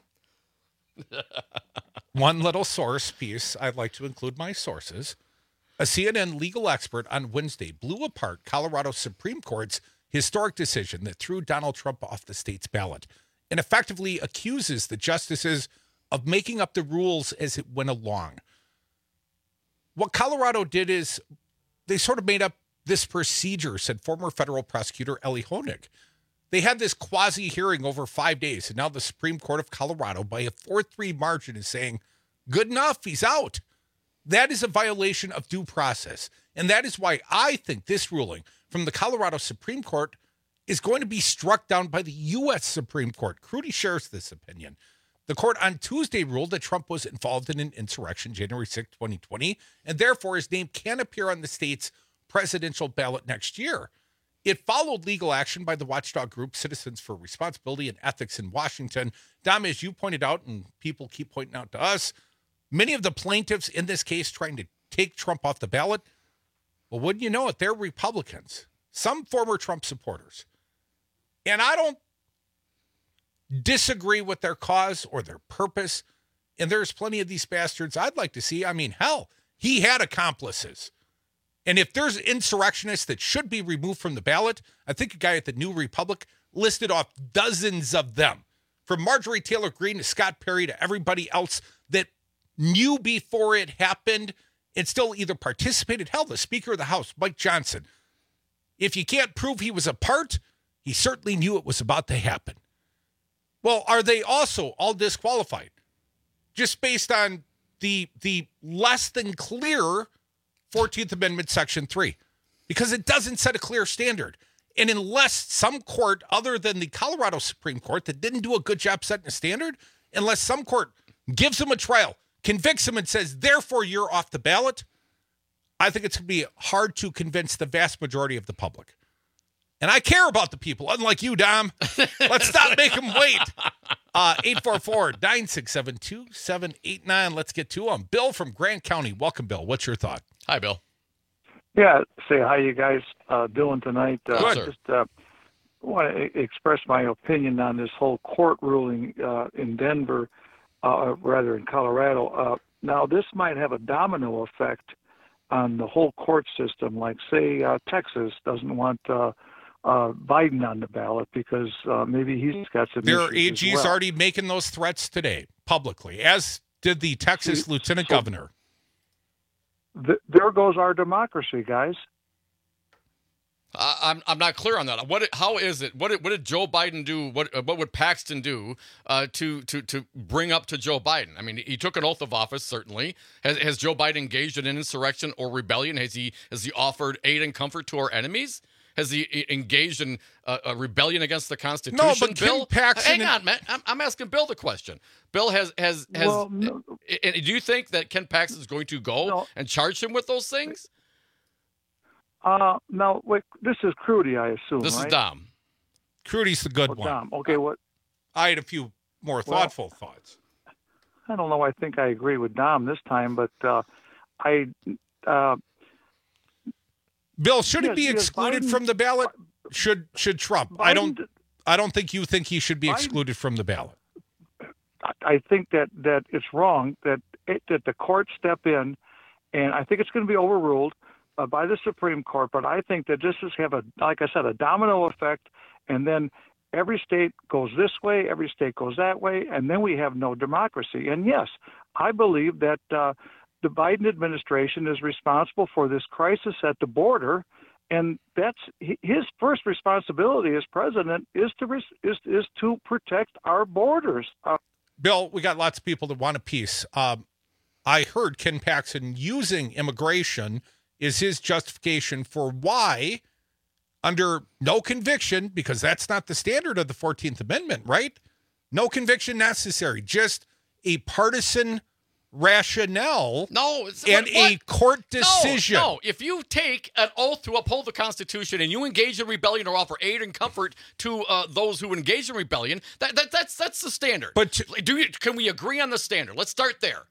One little source piece. I'd like to include my sources. A C N N legal expert on Wednesday blew apart Colorado Supreme Court's historic decision that threw Donald Trump off the state's ballot and effectively accuses the justices of making up the rules as it went along. What Colorado did is they sort of made up this procedure, said former federal prosecutor Ellie Honig. They had this quasi-hearing over five days, and now the Supreme Court of Colorado, by a four three margin, is saying, good enough, he's out. That is a violation of due process, and that is why I think this ruling from the Colorado Supreme Court is going to be struck down by the U S Supreme Court. Crudy shares this opinion. The court on Tuesday ruled that Trump was involved in an insurrection January sixth, twenty twenty, and therefore his name can appear on the state's presidential ballot next year. It followed legal action by the watchdog group Citizens for Responsibility and Ethics in Washington. Dom, as you pointed out, and people keep pointing out to us, many of the plaintiffs in this case trying to take Trump off the ballot, well, wouldn't you know it, they're Republicans, some former Trump supporters. And I don't disagree with their cause or their purpose, and there's plenty of these bastards I'd like to see. I mean, hell, he had accomplices. And if there's insurrectionists that should be removed from the ballot, I think a guy at the New Republic listed off dozens of them, from Marjorie Taylor Greene to Scott Perry to everybody else that knew before it happened and still either participated. Hell, the Speaker of the House, Mike Johnson, if you can't prove he was a part, he certainly knew it was about to happen. Well, are they also all disqualified? Just based on the the less than clear fourteenth Amendment Section three, because it doesn't set a clear standard. And unless some court other than the Colorado Supreme Court that didn't do a good job setting a standard, unless some court gives him a trial, convicts him and says, therefore, you're off the ballot, I think it's going to be hard to convince the vast majority of the public. And I care about the people, unlike you, Dom. Let's stop making them wait. Uh, eight four four, nine six seven, two seven eight nine. Let's get to them. Bill from Grant County. Welcome, Bill. What's your thought? Hi, Bill. Yeah, say how you guys uh, doing tonight. Uh, Good, I sir. just uh, want to express my opinion on this whole court ruling uh, in Denver, uh, rather in Colorado. Uh, now, this might have a domino effect on the whole court system. Like, say, uh, Texas doesn't want uh, uh, Biden on the ballot because uh, maybe he's got some Their issues A G's as well. already making those threats today publicly, as did the Texas Lieutenant so- Governor. Th- there goes our democracy, guys. I, I'm I'm not clear on that. What? How is it? What did, what did Joe Biden do? What uh, what would Paxton do uh, to to to bring up to Joe Biden? I mean, he took an oath of office. Certainly, has has Joe Biden engaged in an insurrection or rebellion? Has he has he offered aid and comfort to our enemies? Has he engaged in uh, a rebellion against the Constitution? No, but Ken Bill, Paxton hang on, man. I'm, I'm asking Bill the question. Bill has has has. Well, no. and do you think that Ken Paxton is going to go No. and charge him with those things? Uh, no, wait, this is Crudy, I assume, This right? is Dom. Crudy's the good Oh, one. Dom. Okay, what? I had a few more Well- thoughtful thoughts. I don't know. I think I agree with Dom this time, but uh, I. Uh, Bill, should yeah, it be yeah, excluded Biden- from the ballot? Should should Trump? I don't. Biden- I don't think you think he should be Biden- excluded from the ballot. I think that, that it's wrong that it, that the courts step in, and I think it's going to be overruled uh, by the Supreme Court. But I think that this is have a, like I said, a domino effect, and then every state goes this way, every state goes that way, and then we have no democracy. And yes, I believe that uh, the Biden administration is responsible for this crisis at the border. And that's his first responsibility as president is to res- is is to protect our borders. Uh, Bill, we got lots of people that want a piece. Um, I heard Ken Paxton using immigration is his justification for why, under no conviction, because that's not the standard of the fourteenth Amendment, right? No conviction necessary, just a partisan rationale No, it's, and what- what? a court decision. No, no, if you take an oath to uphold the Constitution and you engage in rebellion or offer aid and comfort to uh, those who engage in rebellion, that, that that's that's the standard. But do you, can we agree on the standard? Let's start there.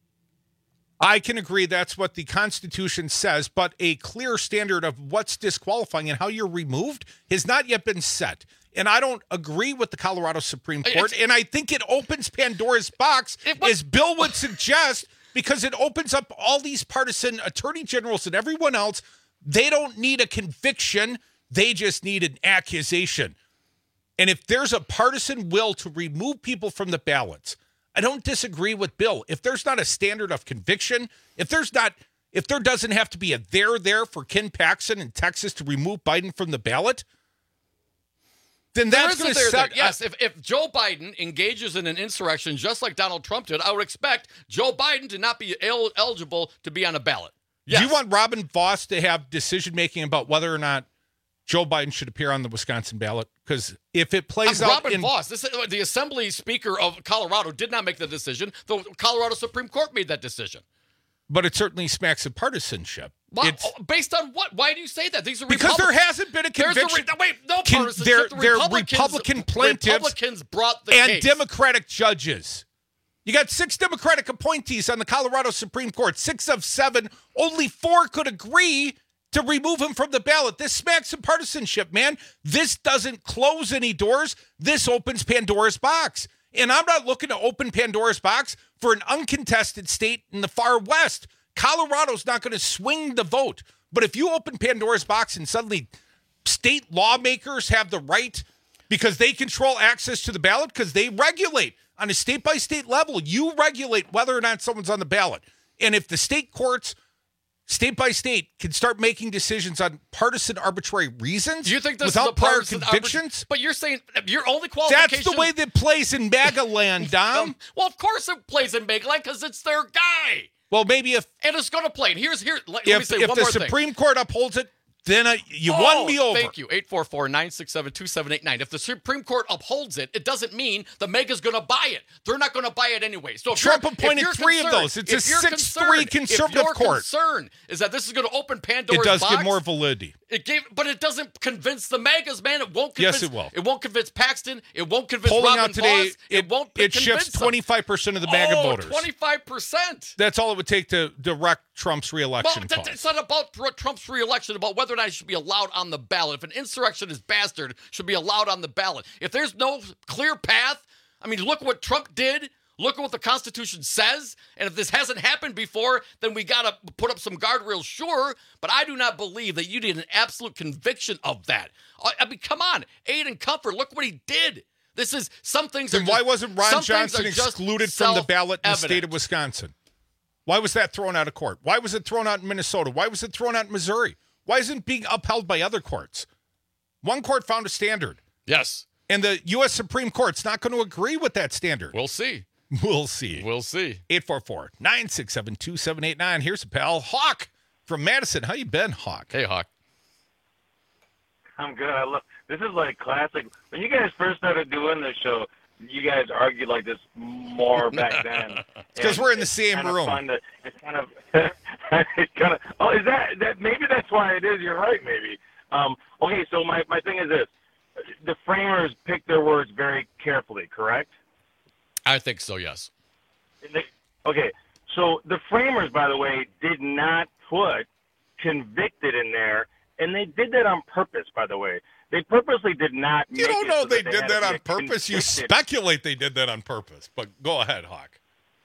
I can agree that's what the Constitution says, but a clear standard of what's disqualifying and how you're removed has not yet been set. And I don't agree with the Colorado Supreme Court, It's- and I think it opens Pandora's box, as Bill would suggest, because it opens up all these partisan attorney generals and everyone else. They don't need a conviction. They just need an accusation. And if there's a partisan will to remove people from the ballots, I don't disagree with Bill. If there's not a standard of conviction, if there's not, if there doesn't have to be a there there for Ken Paxton in Texas to remove Biden from the ballot, then There that's is a going to there set. there. Yes, if, if Joe Biden engages in an insurrection just like Donald Trump did, I would expect Joe Biden to not be el- eligible to be on a ballot. Yes. Do you want Robin Voss to have decision making about whether or not Joe Biden should appear on the Wisconsin ballot? Because if it plays I'm out Robin in Voss, this, the Assembly Speaker of Colorado did not make the decision. The Colorado Supreme Court made that decision. but it certainly smacks of partisanship. Why, It's- based on what? Why do you say that? These are Because there Republic- hasn't been a There's conviction. re- wait, no Can- partisanship. they're- The they're Republicans- Republican plaintiffs Republicans brought the and case. Democratic judges. You got six Democratic appointees on the Colorado Supreme Court. Six of seven, only four could agree to remove him from the ballot. This smacks of partisanship, man. This doesn't close any doors. This opens Pandora's box. And I'm not looking to open Pandora's box for an uncontested state in the far west. Colorado's not going to swing the vote. But if you open Pandora's box and suddenly state lawmakers have the right because they control access to the ballot because they regulate. On a state-by-state level, you regulate whether or not someone's on the ballot. And if the state courts, state by state, can start making decisions on partisan arbitrary reasons Do you think this without is a prior partisan convictions? Arbit- but you're saying your only qualification... That's the way that plays in MAGA land, Dom. Well, of course it plays in MAGA land because it's their guy. Well, maybe if... And it's going to play. And here's... here. Let, if, let me say if one the more Supreme thing. Court upholds it, then uh, you oh, won me over. Thank you. eight four four, nine six seven, two seven eight nine. If the Supreme Court upholds it, it doesn't mean the MAGA's going to buy it. They're not going to buy it anyway. So if Trump you're, appointed if you're three of concerned- those. It's a if you're six three concerned- conservative if your court. concern is that this is going to open Pandora's It does box, give more validity. It gave, but it doesn't convince the MAGAs, man. It won't convince. Yes, it will. It won't convince Paxton. It won't convince Polling Robin out today, Voss. It, it, won't it convince shifts them. twenty-five percent of the MAGA oh, voters. twenty-five percent. That's all it would take to direct Trump's Well, reelection that, cause. it's not about Tr- Trump's reelection, about whether or not he should be allowed on the ballot. If an insurrectionist bastard should be allowed on the ballot. If there's no clear path, I mean, look what Trump did. Look at what the Constitution says. And if this hasn't happened before, then we got to put up some guardrails, sure. But I do not believe that you need an absolute conviction of that. I mean, come on. Aid and comfort. Look what he did. This is, some things Then are why just- wasn't Ron some things Johnson are just excluded from the ballot in the state self-evident. of Wisconsin? Why was that thrown out of court? Why was it thrown out in Minnesota? Why was it thrown out in Missouri? Why isn't it being upheld by other courts? One court found a standard. Yes. And the U S Supreme Court's not going to agree with that standard. We'll see. We'll see. We'll see. eight four four, nine six seven, two seven eight nine. Here's a pal. Hawk from Madison. How you been, Hawk? Hey, Hawk. I'm good. I love, this is like classic. When you guys first started doing this show, you guys argued like this more back then. Because And we're in the it's same kind of room. fun to- it's kind of, it's kind of. Oh, is that that? Maybe that's why it is. You're right. Maybe. Um, okay. So my my thing is this: the framers picked their words very carefully. Correct? I think so, yes. They, okay. So the framers, by the way, did not put convicted in there, and they did that on purpose. By the way, they purposely did not. You make don't it know so they that did had that to on get purpose. You convicted. speculate they did that on purpose. But go ahead, Hawk.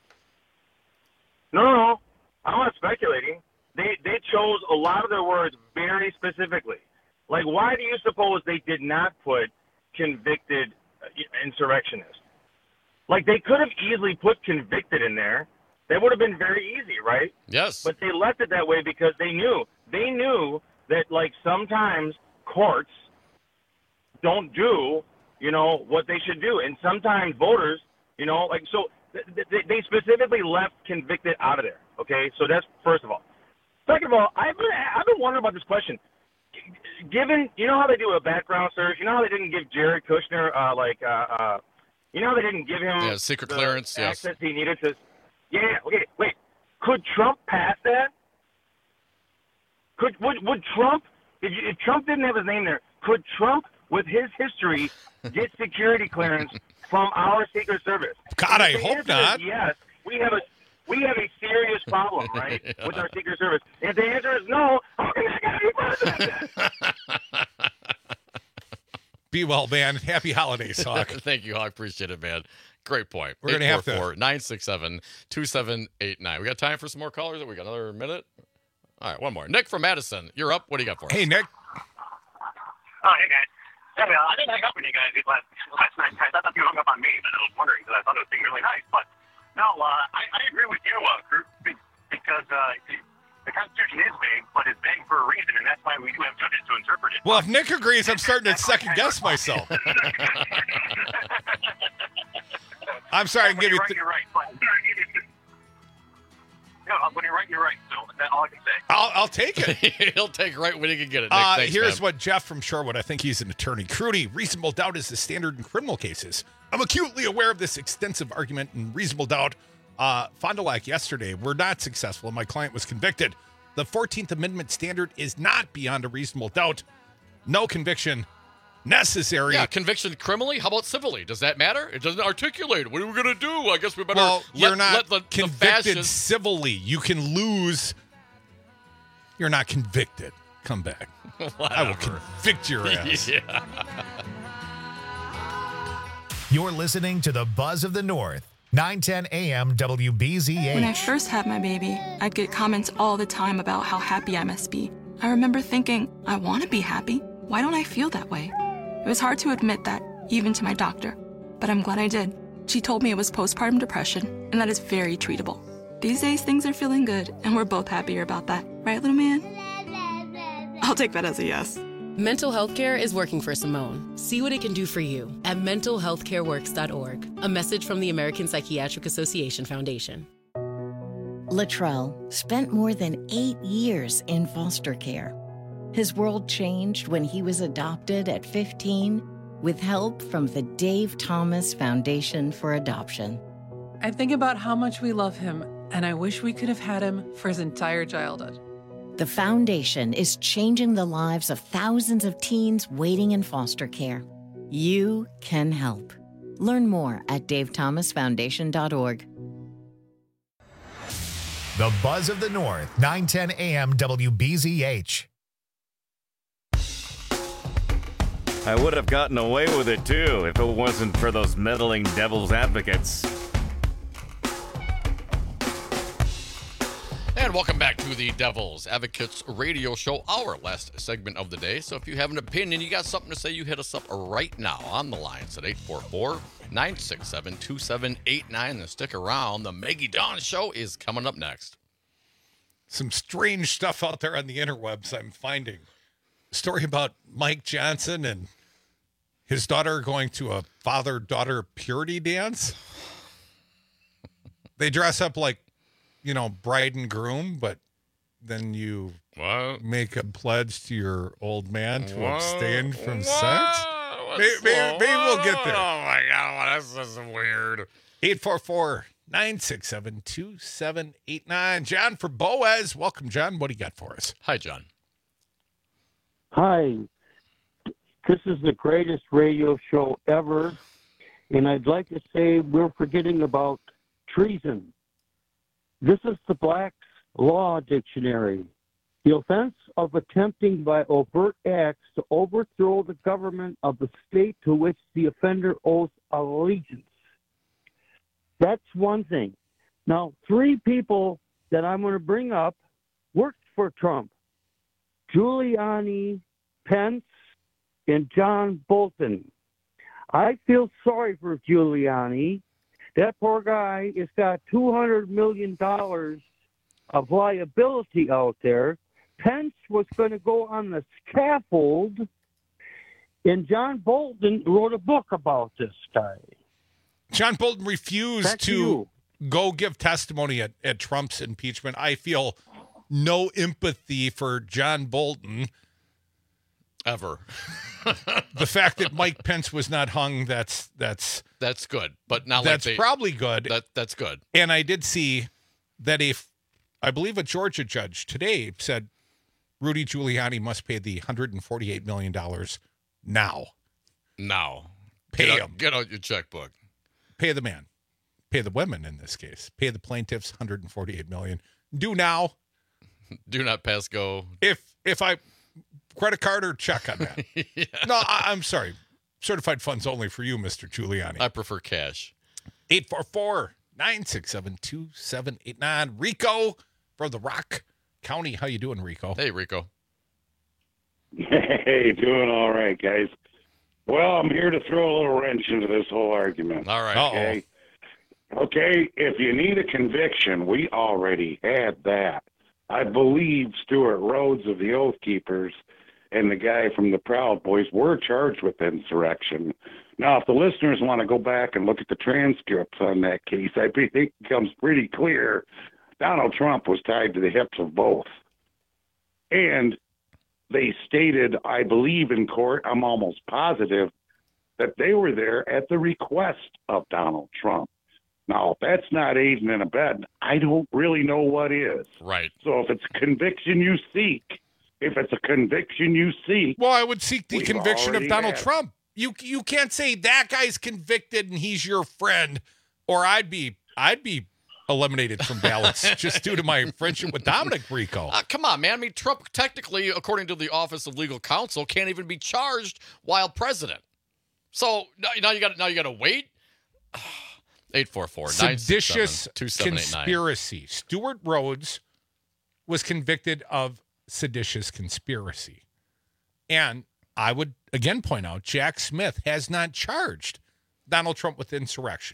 No, no, no. I'm not speculating. They they chose a lot of their words very specifically. Like, why do you suppose they did not put convicted uh, insurrectionist? Like, they could have easily put convicted in there. That would have been very easy, right? Yes. But they left it that way because they knew. They knew that, like, sometimes courts don't do, you know, what they should do. And sometimes voters, you know, like, so th- th- they specifically left convicted out of there, okay? So that's first of all. Second of all, I've been, I've been wondering about this question. Given, you know how they do a background search? You know how they didn't give Jared Kushner, uh, like, uh, uh, you know how they didn't give him Yeah, secret the clearance, yes. access he needed to, yeah, yeah, okay, wait. Could Trump pass that? Could would, would Trump, if, you, if Trump didn't have his name there, could Trump, with his history, get security clearance from our Secret Service? God, I If the hope answer is not. Yes, we have a we have a serious problem, right, with our Secret Service. If the answer is no, how can that guy be president? Be well, man. Happy holidays, Hawk. Thank you, Hawk. Appreciate it, man. Great point. We're gonna have to- nine six seven, two seven eight nine. We got time for some more callers? We got another minute? All right, one more. Nick from Madison, you're up. What do you got for us? Hey, Nick. Oh, hey, guys. Yeah, well, I didn't hang up on you guys last, last night, guys. I thought you hung up on me, but I was wondering because I thought it was being really nice. But, no, uh, I, I agree with you, uh, Kurt, be- because uh, the Constitution is vague, but it's vague for a reason, and that's why we do have judges to interpret it. Well, if Nick agrees, I'm starting to second guess myself. I'm sorry, I can When give you. you're right, Th- you're right. But, no, when you're right, you're right. So that's all I can say. I'll, I'll take it. He'll take right when he can get it. Nick, Uh, thanks, here's man. what Jeff from Sherwood, I think he's an attorney. Crudy, reasonable doubt is the standard in criminal cases. I'm acutely aware of this extensive argument in reasonable doubt. Uh, Fond du Lac yesterday were not successful and my client was convicted. The fourteenth Amendment standard is not beyond a reasonable doubt. No conviction necessary. Yeah, conviction criminally? How about civilly? Does that matter? It doesn't articulate. What are we going to do? I guess we better Well, let, you're not let the, the convicted fascists... civilly. You can lose. You're not convicted. Come back. I will convict your ass. Yeah. You're listening to the Buzz of the North, nine ten A M W B Z H. When I first had my baby, I'd get comments all the time about how happy I must be. I remember thinking, I want to be happy. Why don't I feel that way? It was hard to admit that, even to my doctor, but I'm glad I did. She told me it was postpartum depression, and that is very treatable. These days, things are feeling good, and we're both happier about that. Right, little man? I'll take that as a yes. Mental health care is working for Simone. See what it can do for you at mental health care works dot org. A message from the American Psychiatric Association Foundation. Latrell spent more than eight years in foster care. His world changed when he was adopted at fifteen with help from the Dave Thomas Foundation for Adoption. I think about how much we love him, and I wish we could have had him for his entire childhood. The foundation is changing the lives of thousands of teens waiting in foster care. You can help. Learn more at dave thomas foundation dot org. The Buzz of the North, nine ten A M W B Z H. I would have gotten away with it, too, if it wasn't for those meddling devil's advocates. And welcome back to the Devil's Advocates Radio Show, our last segment of the day. So if you have an opinion, you got something to say, you hit us up right now on the lines at eight four four, nine six seven, two seven eight nine. And stick around. The Maggie Dawn Show is coming up next. Some strange stuff out there on the interwebs I'm finding. A story about Mike Johnson and his daughter going to a father-daughter purity dance. They dress up like, you know, bride and groom, but then you what? make a pledge to your old man to what? abstain from what? sex. Maybe, maybe, maybe we'll get there. Oh, my God. This is weird. eight four four, nine six seven, two seven eight nine. John for Boaz. Welcome, John. What do you got for us? Hi, John. Hi. This is the greatest radio show ever, and I'd like to say we're forgetting about treason. This is the Black's Law Dictionary. The offense of attempting by overt acts to overthrow the government of the state to which the offender owes allegiance. That's one thing. Now, three people that I'm going to bring up worked for Trump. Giuliani, Pence, and John Bolton. I feel sorry for Giuliani. That poor guy has got two hundred million dollars of liability out there. Pence was going to go on the scaffold, and John Bolton wrote a book about this guy. John Bolton refused Back to to you. go give testimony at, at Trump's impeachment. I feel no empathy for John Bolton. Ever. The fact that Mike Pence was not hung, that's that's That's good, but not that's like they, probably good. That That's good. And I did see that if, I believe a Georgia judge today said Rudy Giuliani must pay the one hundred forty-eight million dollars now. Now. Pay get him. Out, get out your checkbook. Pay the man. Pay the women in this case. Pay the plaintiffs one hundred forty-eight million dollars. Do now. Do not pass go. If if I credit card or check on that. Yeah. No, I, I'm sorry. Certified funds only for you, Mister Giuliani. I prefer cash. eight four four, nine six seven, two seven eight nine. Rico from the Rock County. How you doing, Rico? Hey, Rico. Hey, doing all right, guys. Well, I'm here to throw a little wrench into this whole argument. All right. Okay. Okay, if you need a conviction, we already had that. I believe Stuart Rhodes of the Oath Keepers and the guy from the Proud Boys were charged with insurrection. Now, if the listeners want to go back and look at the transcripts on that case, I think it becomes pretty clear Donald Trump was tied to the hips of both. And they stated, I believe in court, I'm almost positive, that they were there at the request of Donald Trump. Now, if that's not aiding and abetting, I don't really know what is. Right. So if it's a conviction you seek, if it's a conviction you seek... Well, I would seek the we've conviction of already Donald had it. Trump. You you can't say that guy's convicted and he's your friend, or I'd be I'd be eliminated from ballots just due to my friendship with Dominic Rico. Uh, come on, man. I mean, Trump, technically, according to the Office of Legal Counsel, can't even be charged while president. So now, now you got now you got to wait. eight four four, nine six seven, Seditious two seven eight nine. conspiracy. Stuart Rhodes was convicted of seditious conspiracy. And I would again point out Jack Smith has not charged Donald Trump with insurrection.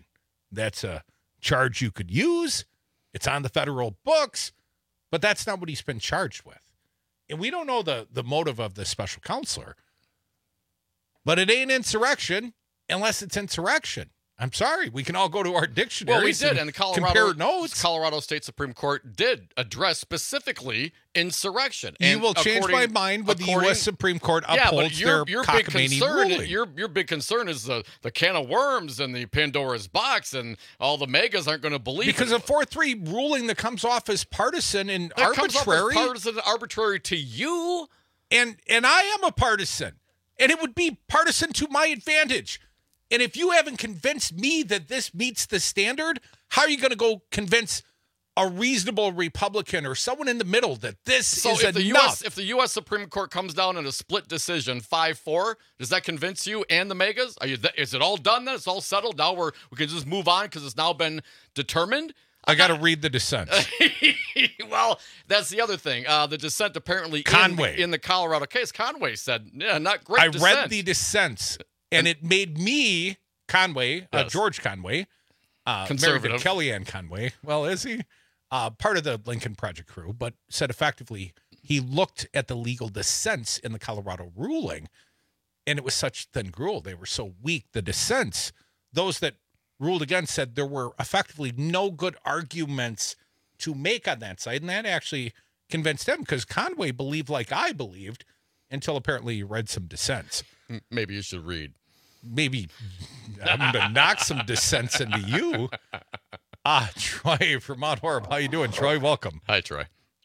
That's a charge you could use. It's on the federal books, but that's not what he's been charged with. And we don't know the, the motive of the special counselor, but it ain't insurrection unless it's insurrection. I'm sorry. We can all go to our dictionaries. Well, we did, and, and the Colorado, compare notes. Colorado State Supreme Court did address specifically insurrection. You And will change my mind when the U S Supreme Court yeah, upholds but your, their your big cockamamie concern, ruling. Your, your big concern is the, the can of worms and the Pandora's box, and all the megas aren't going to believe Because it. a four three ruling that comes off as partisan and That comes off as arbitrary. partisan and arbitrary to you. And and I am a partisan. And it would be partisan to my advantage. And if you haven't convinced me that this meets the standard, how are you going to go convince a reasonable Republican or someone in the middle that this So is if the, U enough? S, if the U S Supreme Court comes down in a split decision, five four, does that convince you and the megas? Are you, is it all done then? It's all settled? Now we're, we can just move on because it's now been determined? I got to read the dissent. Well, that's the other thing. Uh, the dissent apparently Conway. In, in the Colorado case, Conway said, yeah, not great I dissent. read the dissents, and it made me, Conway, uh, Yes. George Conway, uh, Conservative. married to Kellyanne Conway. Well, is he? Uh, part of the Lincoln Project crew, but said effectively he looked at the legal dissents in the Colorado ruling, and it was such thin gruel. They were so weak. The dissents, those that ruled against, said there were effectively no good arguments to make on that side, and that actually convinced him because Conway believed like I believed until apparently he read some dissents. Maybe you should read. Maybe I'm going to knock some dissents into you. Ah, Troy from Mount Horeb. How you doing, Troy? Welcome. Hi, Troy.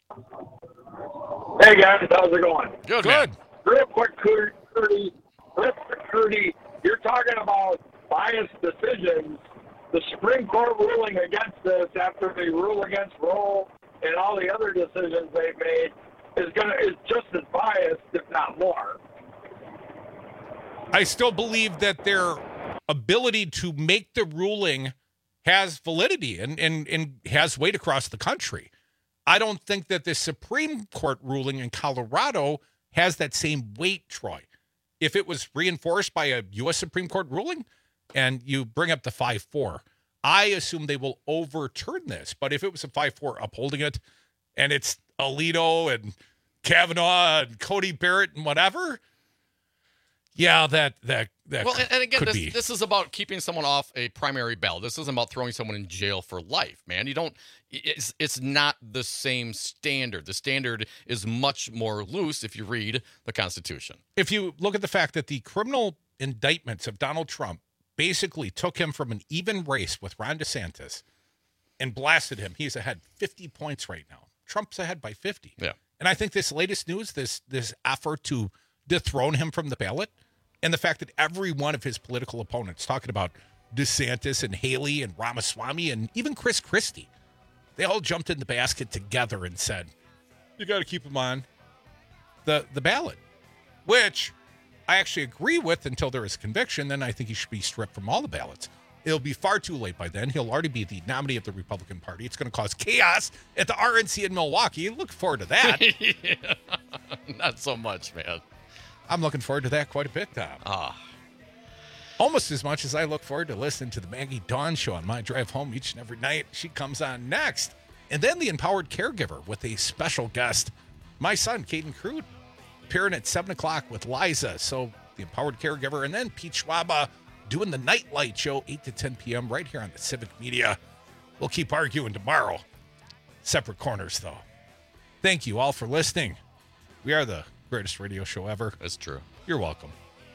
Hey guys, how's it going? Good, Good. man. Real quick, Curdy, real quick, Curdy, you're talking about biased decisions. The Supreme Court ruling against this after they rule against Roe and all the other decisions they've made is gonna is just as biased, if not more. I still believe that their ability to make the ruling has validity and, and, and has weight across the country. I don't think that the Supreme Court ruling in Colorado has that same weight, Troy. If it was reinforced by a U S Supreme Court ruling and you bring up the five four, I assume they will overturn this. But if it was a five four upholding it and it's Alito and Kavanaugh and Cody Barrett and whatever, yeah, that that that Well, and, and again, could this, be. this is about keeping someone off a primary ballot. This isn't about throwing someone in jail for life, man. You don't. It's it's not the same standard. The standard is much more loose if you read the Constitution. If you look at the fact that the criminal indictments of Donald Trump basically took him from an even race with Ron DeSantis and blasted him, he's ahead fifty points right now. Trump's ahead by fifty. Yeah. And I think this latest news, this this effort to dethrone him from the ballot, and the fact that every one of his political opponents, talking about DeSantis and Haley and Ramaswamy and even Chris Christie, they all jumped in the basket together and said, you got to keep him on the, the ballot, which I actually agree with until there is conviction. Then I think he should be stripped from all the ballots. It'll be far too late by then. He'll already be the nominee of the Republican Party. It's going to cause chaos at the R N C in Milwaukee. Look forward to that. Yeah. Not so much, man. I'm looking forward to that quite a bit, Tom. Ah. Almost as much as I look forward to listening to the Maggie Dawn Show on my drive home each and every night. She comes on next. And then the Empowered Caregiver with a special guest, my son, Caden Crude, appearing at seven o'clock with Liza. So the Empowered Caregiver, and then Pete Schwaba doing the Nightlight Show, eight to ten p.m. right here on the Civic Media. We'll keep arguing tomorrow. Separate corners, though. Thank you all for listening. We are the greatest radio show ever. That's true. You're welcome.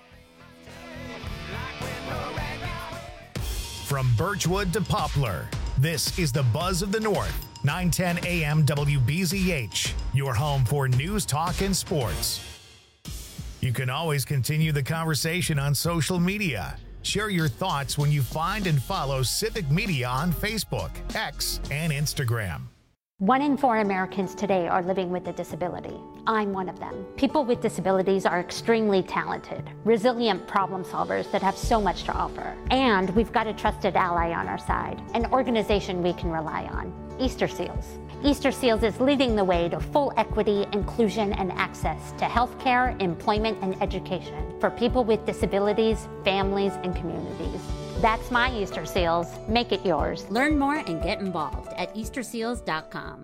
From Birchwood to Poplar, this is the Buzz of the North, nine ten a.m. W B Z H, your home for news, talk, and sports. You can always continue the conversation on social media. Share your thoughts when you find and follow Civic Media on Facebook, X, and Instagram. One in four Americans today are living with a disability. I'm one of them. People with disabilities are extremely talented, resilient problem solvers that have so much to offer. And we've got a trusted ally on our side, an organization we can rely on, Easter Seals. Easter Seals is leading the way to full equity, inclusion, and access to healthcare, employment, and education for people with disabilities, families, and communities. That's my Easter Seals. Make it yours. Learn more and get involved at easter seals dot com.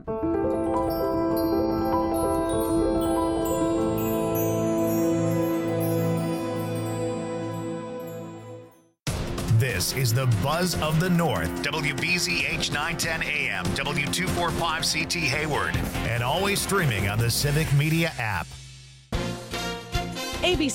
This is the Buzz of the North. W B Z H nine ten A M, W two forty-five C T Hayward, and always streaming on the Civic Media app. A B C